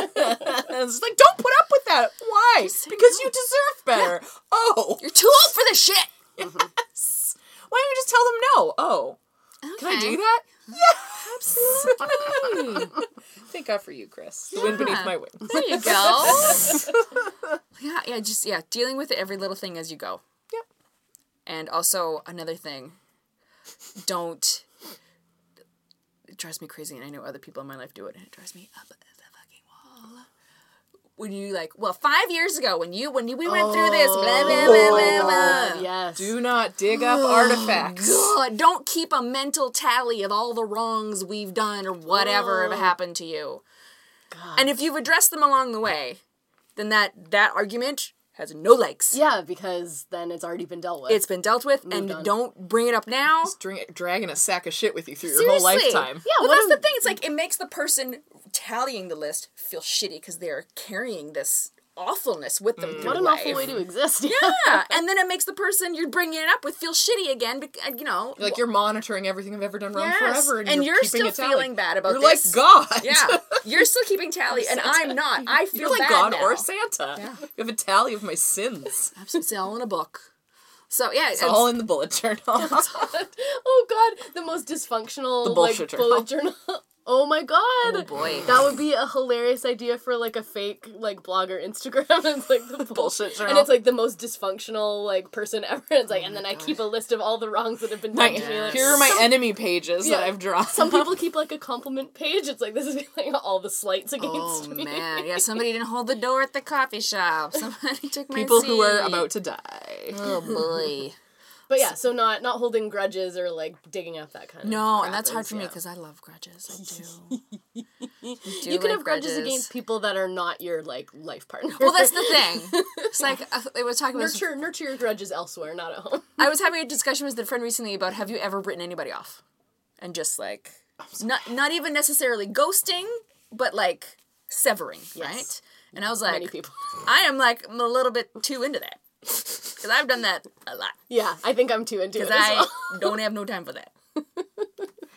It's like, don't put up with that. Why? Because you deserve better. Oh. You're too old for this shit. Yes. Why don't you just tell them no? Oh. Can I do that? Absolutely. Thank God for you, Chris. The wind beneath my wings. There you go. yeah, dealing with every little thing as you go. Yep. And also another thing, it drives me crazy, and I know other people in my life do it, and it drives me up the fucking wall. When you 5 years ago, when we went through this, blah, blah, blah, blah, blah. Yes. Do not dig up artifacts. God, don't keep a mental tally of all the wrongs we've done or whatever have happened to you. God. And if you've addressed them along the way, then that argument has no legs. Yeah, because then it's already been dealt with. It's been dealt with, and on. don't bring it up now. Dragging a sack of shit with you through your whole lifetime. Yeah, well, that's the thing. It's like, it makes the person tallying the list feel shitty because they're carrying this awfulness with them through what an life. awful way to exist. Yeah, and then it makes the person you're bringing it up with feel shitty again, Like you're monitoring everything I've ever done wrong forever, and you're still keeping a tally. feeling bad about You're this. like God. Yeah, you're still keeping tally, and I'm not. I feel You're like bad God now. or Santa. Yeah. You have a tally of my sins. Absolutely, it's all in a book. So yeah, It's all in the bullet journal. Oh God, the most dysfunctional The bullshit journal. bullet journal. Oh my God. Oh boy. That would be a hilarious idea for a fake blog or Instagram. It's the Bullshit journal. And it's the most dysfunctional person ever. It's and then I keep a list of all the wrongs that have been done to me. Like, Here are my enemy pages that I've drawn. some people keep a compliment page. It's this is all the slights against me. Man, yeah, somebody didn't hold the door at the coffee shop. Somebody took my People seat. who are about to die. Oh boy. But yeah, so not holding grudges or digging up that kind of No, crap and that's hard is, for me yeah. because I love grudges. I do. You can have grudges against people that are not your life partner. Well, that's the thing. It's I was talking about. nurture your grudges elsewhere, not at home. I was having a discussion with a friend recently about have you ever written anybody off, and just not even necessarily ghosting, but severing, right? And I was like, Many people. I am I'm a little bit too into that because I've done that a lot Yeah, I think I'm too into it because as I well. don't have no time for that.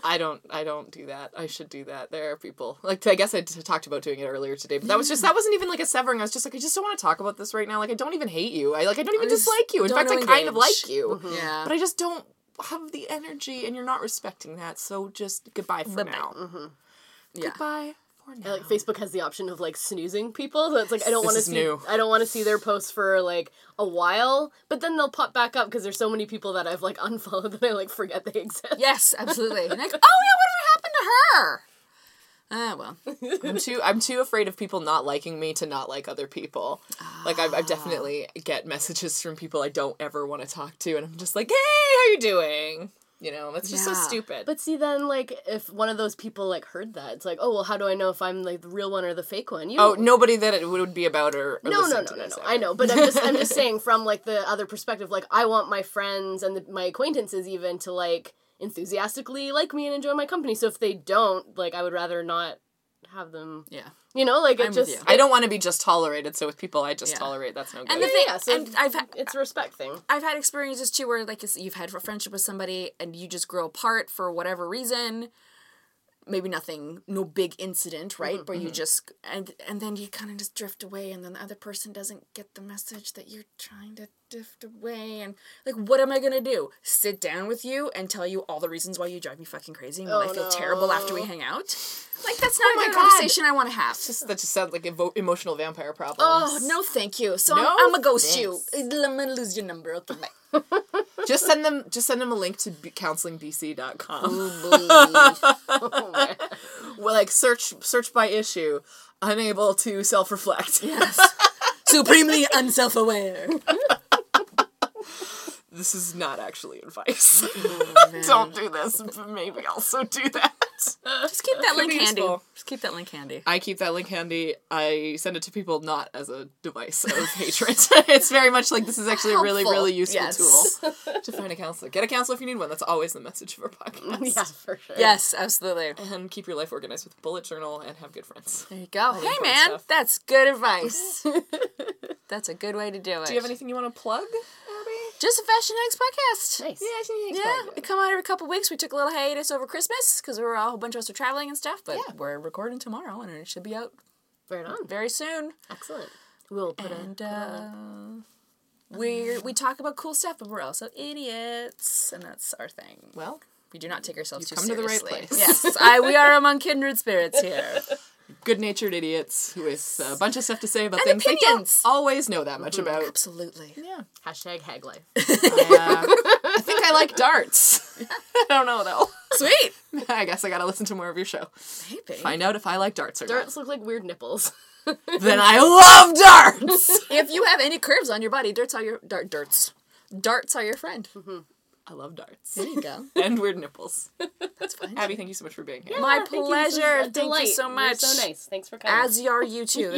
I don't do that. I should do that. There are people like I guess I talked about doing it earlier today, but that wasn't even like a severing. I was just like I just don't want to talk about this right now. Like I don't even hate you. I don't even dislike you. In fact, I kind of like you. Mm-hmm. Yeah. But I just don't have the energy, and you're not respecting that. So just goodbye for now. Mm-hmm. Yeah. Goodbye for now. And, like Facebook has the option of like snoozing people. So it's like I don't want to see new. I don't want to see their posts for like a while, but then they'll pop back up because there's so many people that I've like unfollowed that I like forget they exist. Yes, absolutely. Like, oh yeah, whatever happened to her? Well. I'm too afraid of people not liking me to not like other people. Like I definitely get messages from people I don't ever want to talk to, and I'm just like, hey, how you doing? You know, that's just so stupid. But see, then, like, if one of those people, like, heard that, it's like, oh, well, how do I know if I'm, like, the real one or the fake one? Nobody that it would be about or No. I know, but I'm just saying from, like, the other perspective, like, I want my friends and my acquaintances even to, like, enthusiastically like me and enjoy my company. So if they don't, like, I would rather not have them... Yeah. You know, like, I'm with you. I don't want to be just tolerated, so with people I just tolerate, that's no good. And the thing, it's a respect thing. I've had experiences too where like you've had a friendship with somebody and you just grow apart for whatever reason. Maybe no big incident, right? But you just and then you kind of just drift away, and then the other person doesn't get the message that you're trying to drift away, and like, what am I gonna do? Sit down with you and tell you all the reasons why you drive me fucking crazy and why I feel terrible after we hang out? Like, that's not a good conversation I want to have. That just sounds like emotional vampire problems. Oh, no thank you. So No, I'm gonna ghost thanks. you. I'm gonna lose your number. Okay, bye. Just send them a link to counselingbc.com. Oh, man. Well, like search by issue, unable to self-reflect. Yes. Supremely unself-aware. This is not actually advice. Oh, Don't do this. Maybe also do that. Just keep that link handy. useful. Just keep that link handy. I keep that link handy. I send it to people not as a device of hatred. It's very much like this is actually a really, Helpful. really useful Yes. tool to find a counselor. Get a counselor if you need one. That's always the message of our podcast. Yeah, for sure. Yes, absolutely. And keep your life organized with a bullet journal and have good friends. There you go. Hey, important man, stuff. that's good advice. That's a good way to do it. Do you have anything you want to plug, Abby? Just a Fashion Eggs podcast. Nice. Yeah, we come out every couple weeks. We took a little hiatus over Christmas because a whole bunch of us are traveling and stuff, but we're recording tomorrow and it should be out Right on. very soon. Excellent. We'll put And we talk about cool stuff, but we're also idiots, and that's our thing. Well, We do not take ourselves too come to the seriously. right place. Yes, we are among kindred spirits here. good-natured idiots with a bunch of stuff to say about And things they opinions. don't always know that much about. Absolutely. Yeah. hashtag hag life. I think I like darts. I don't know, though. Sweet. I guess I gotta listen to more of your show. Maybe. Find out if I like darts or Darts look like weird nipples. not. Then I love darts! If you have any curves on your body, darts are your darts are your friend. I love darts. There you go. And weird nipples. That's fine. Abby, thank you so much for being here. My Thank you. This was pleasure. a Thank you delight. so You're much. so nice. Thanks for coming. As are you too.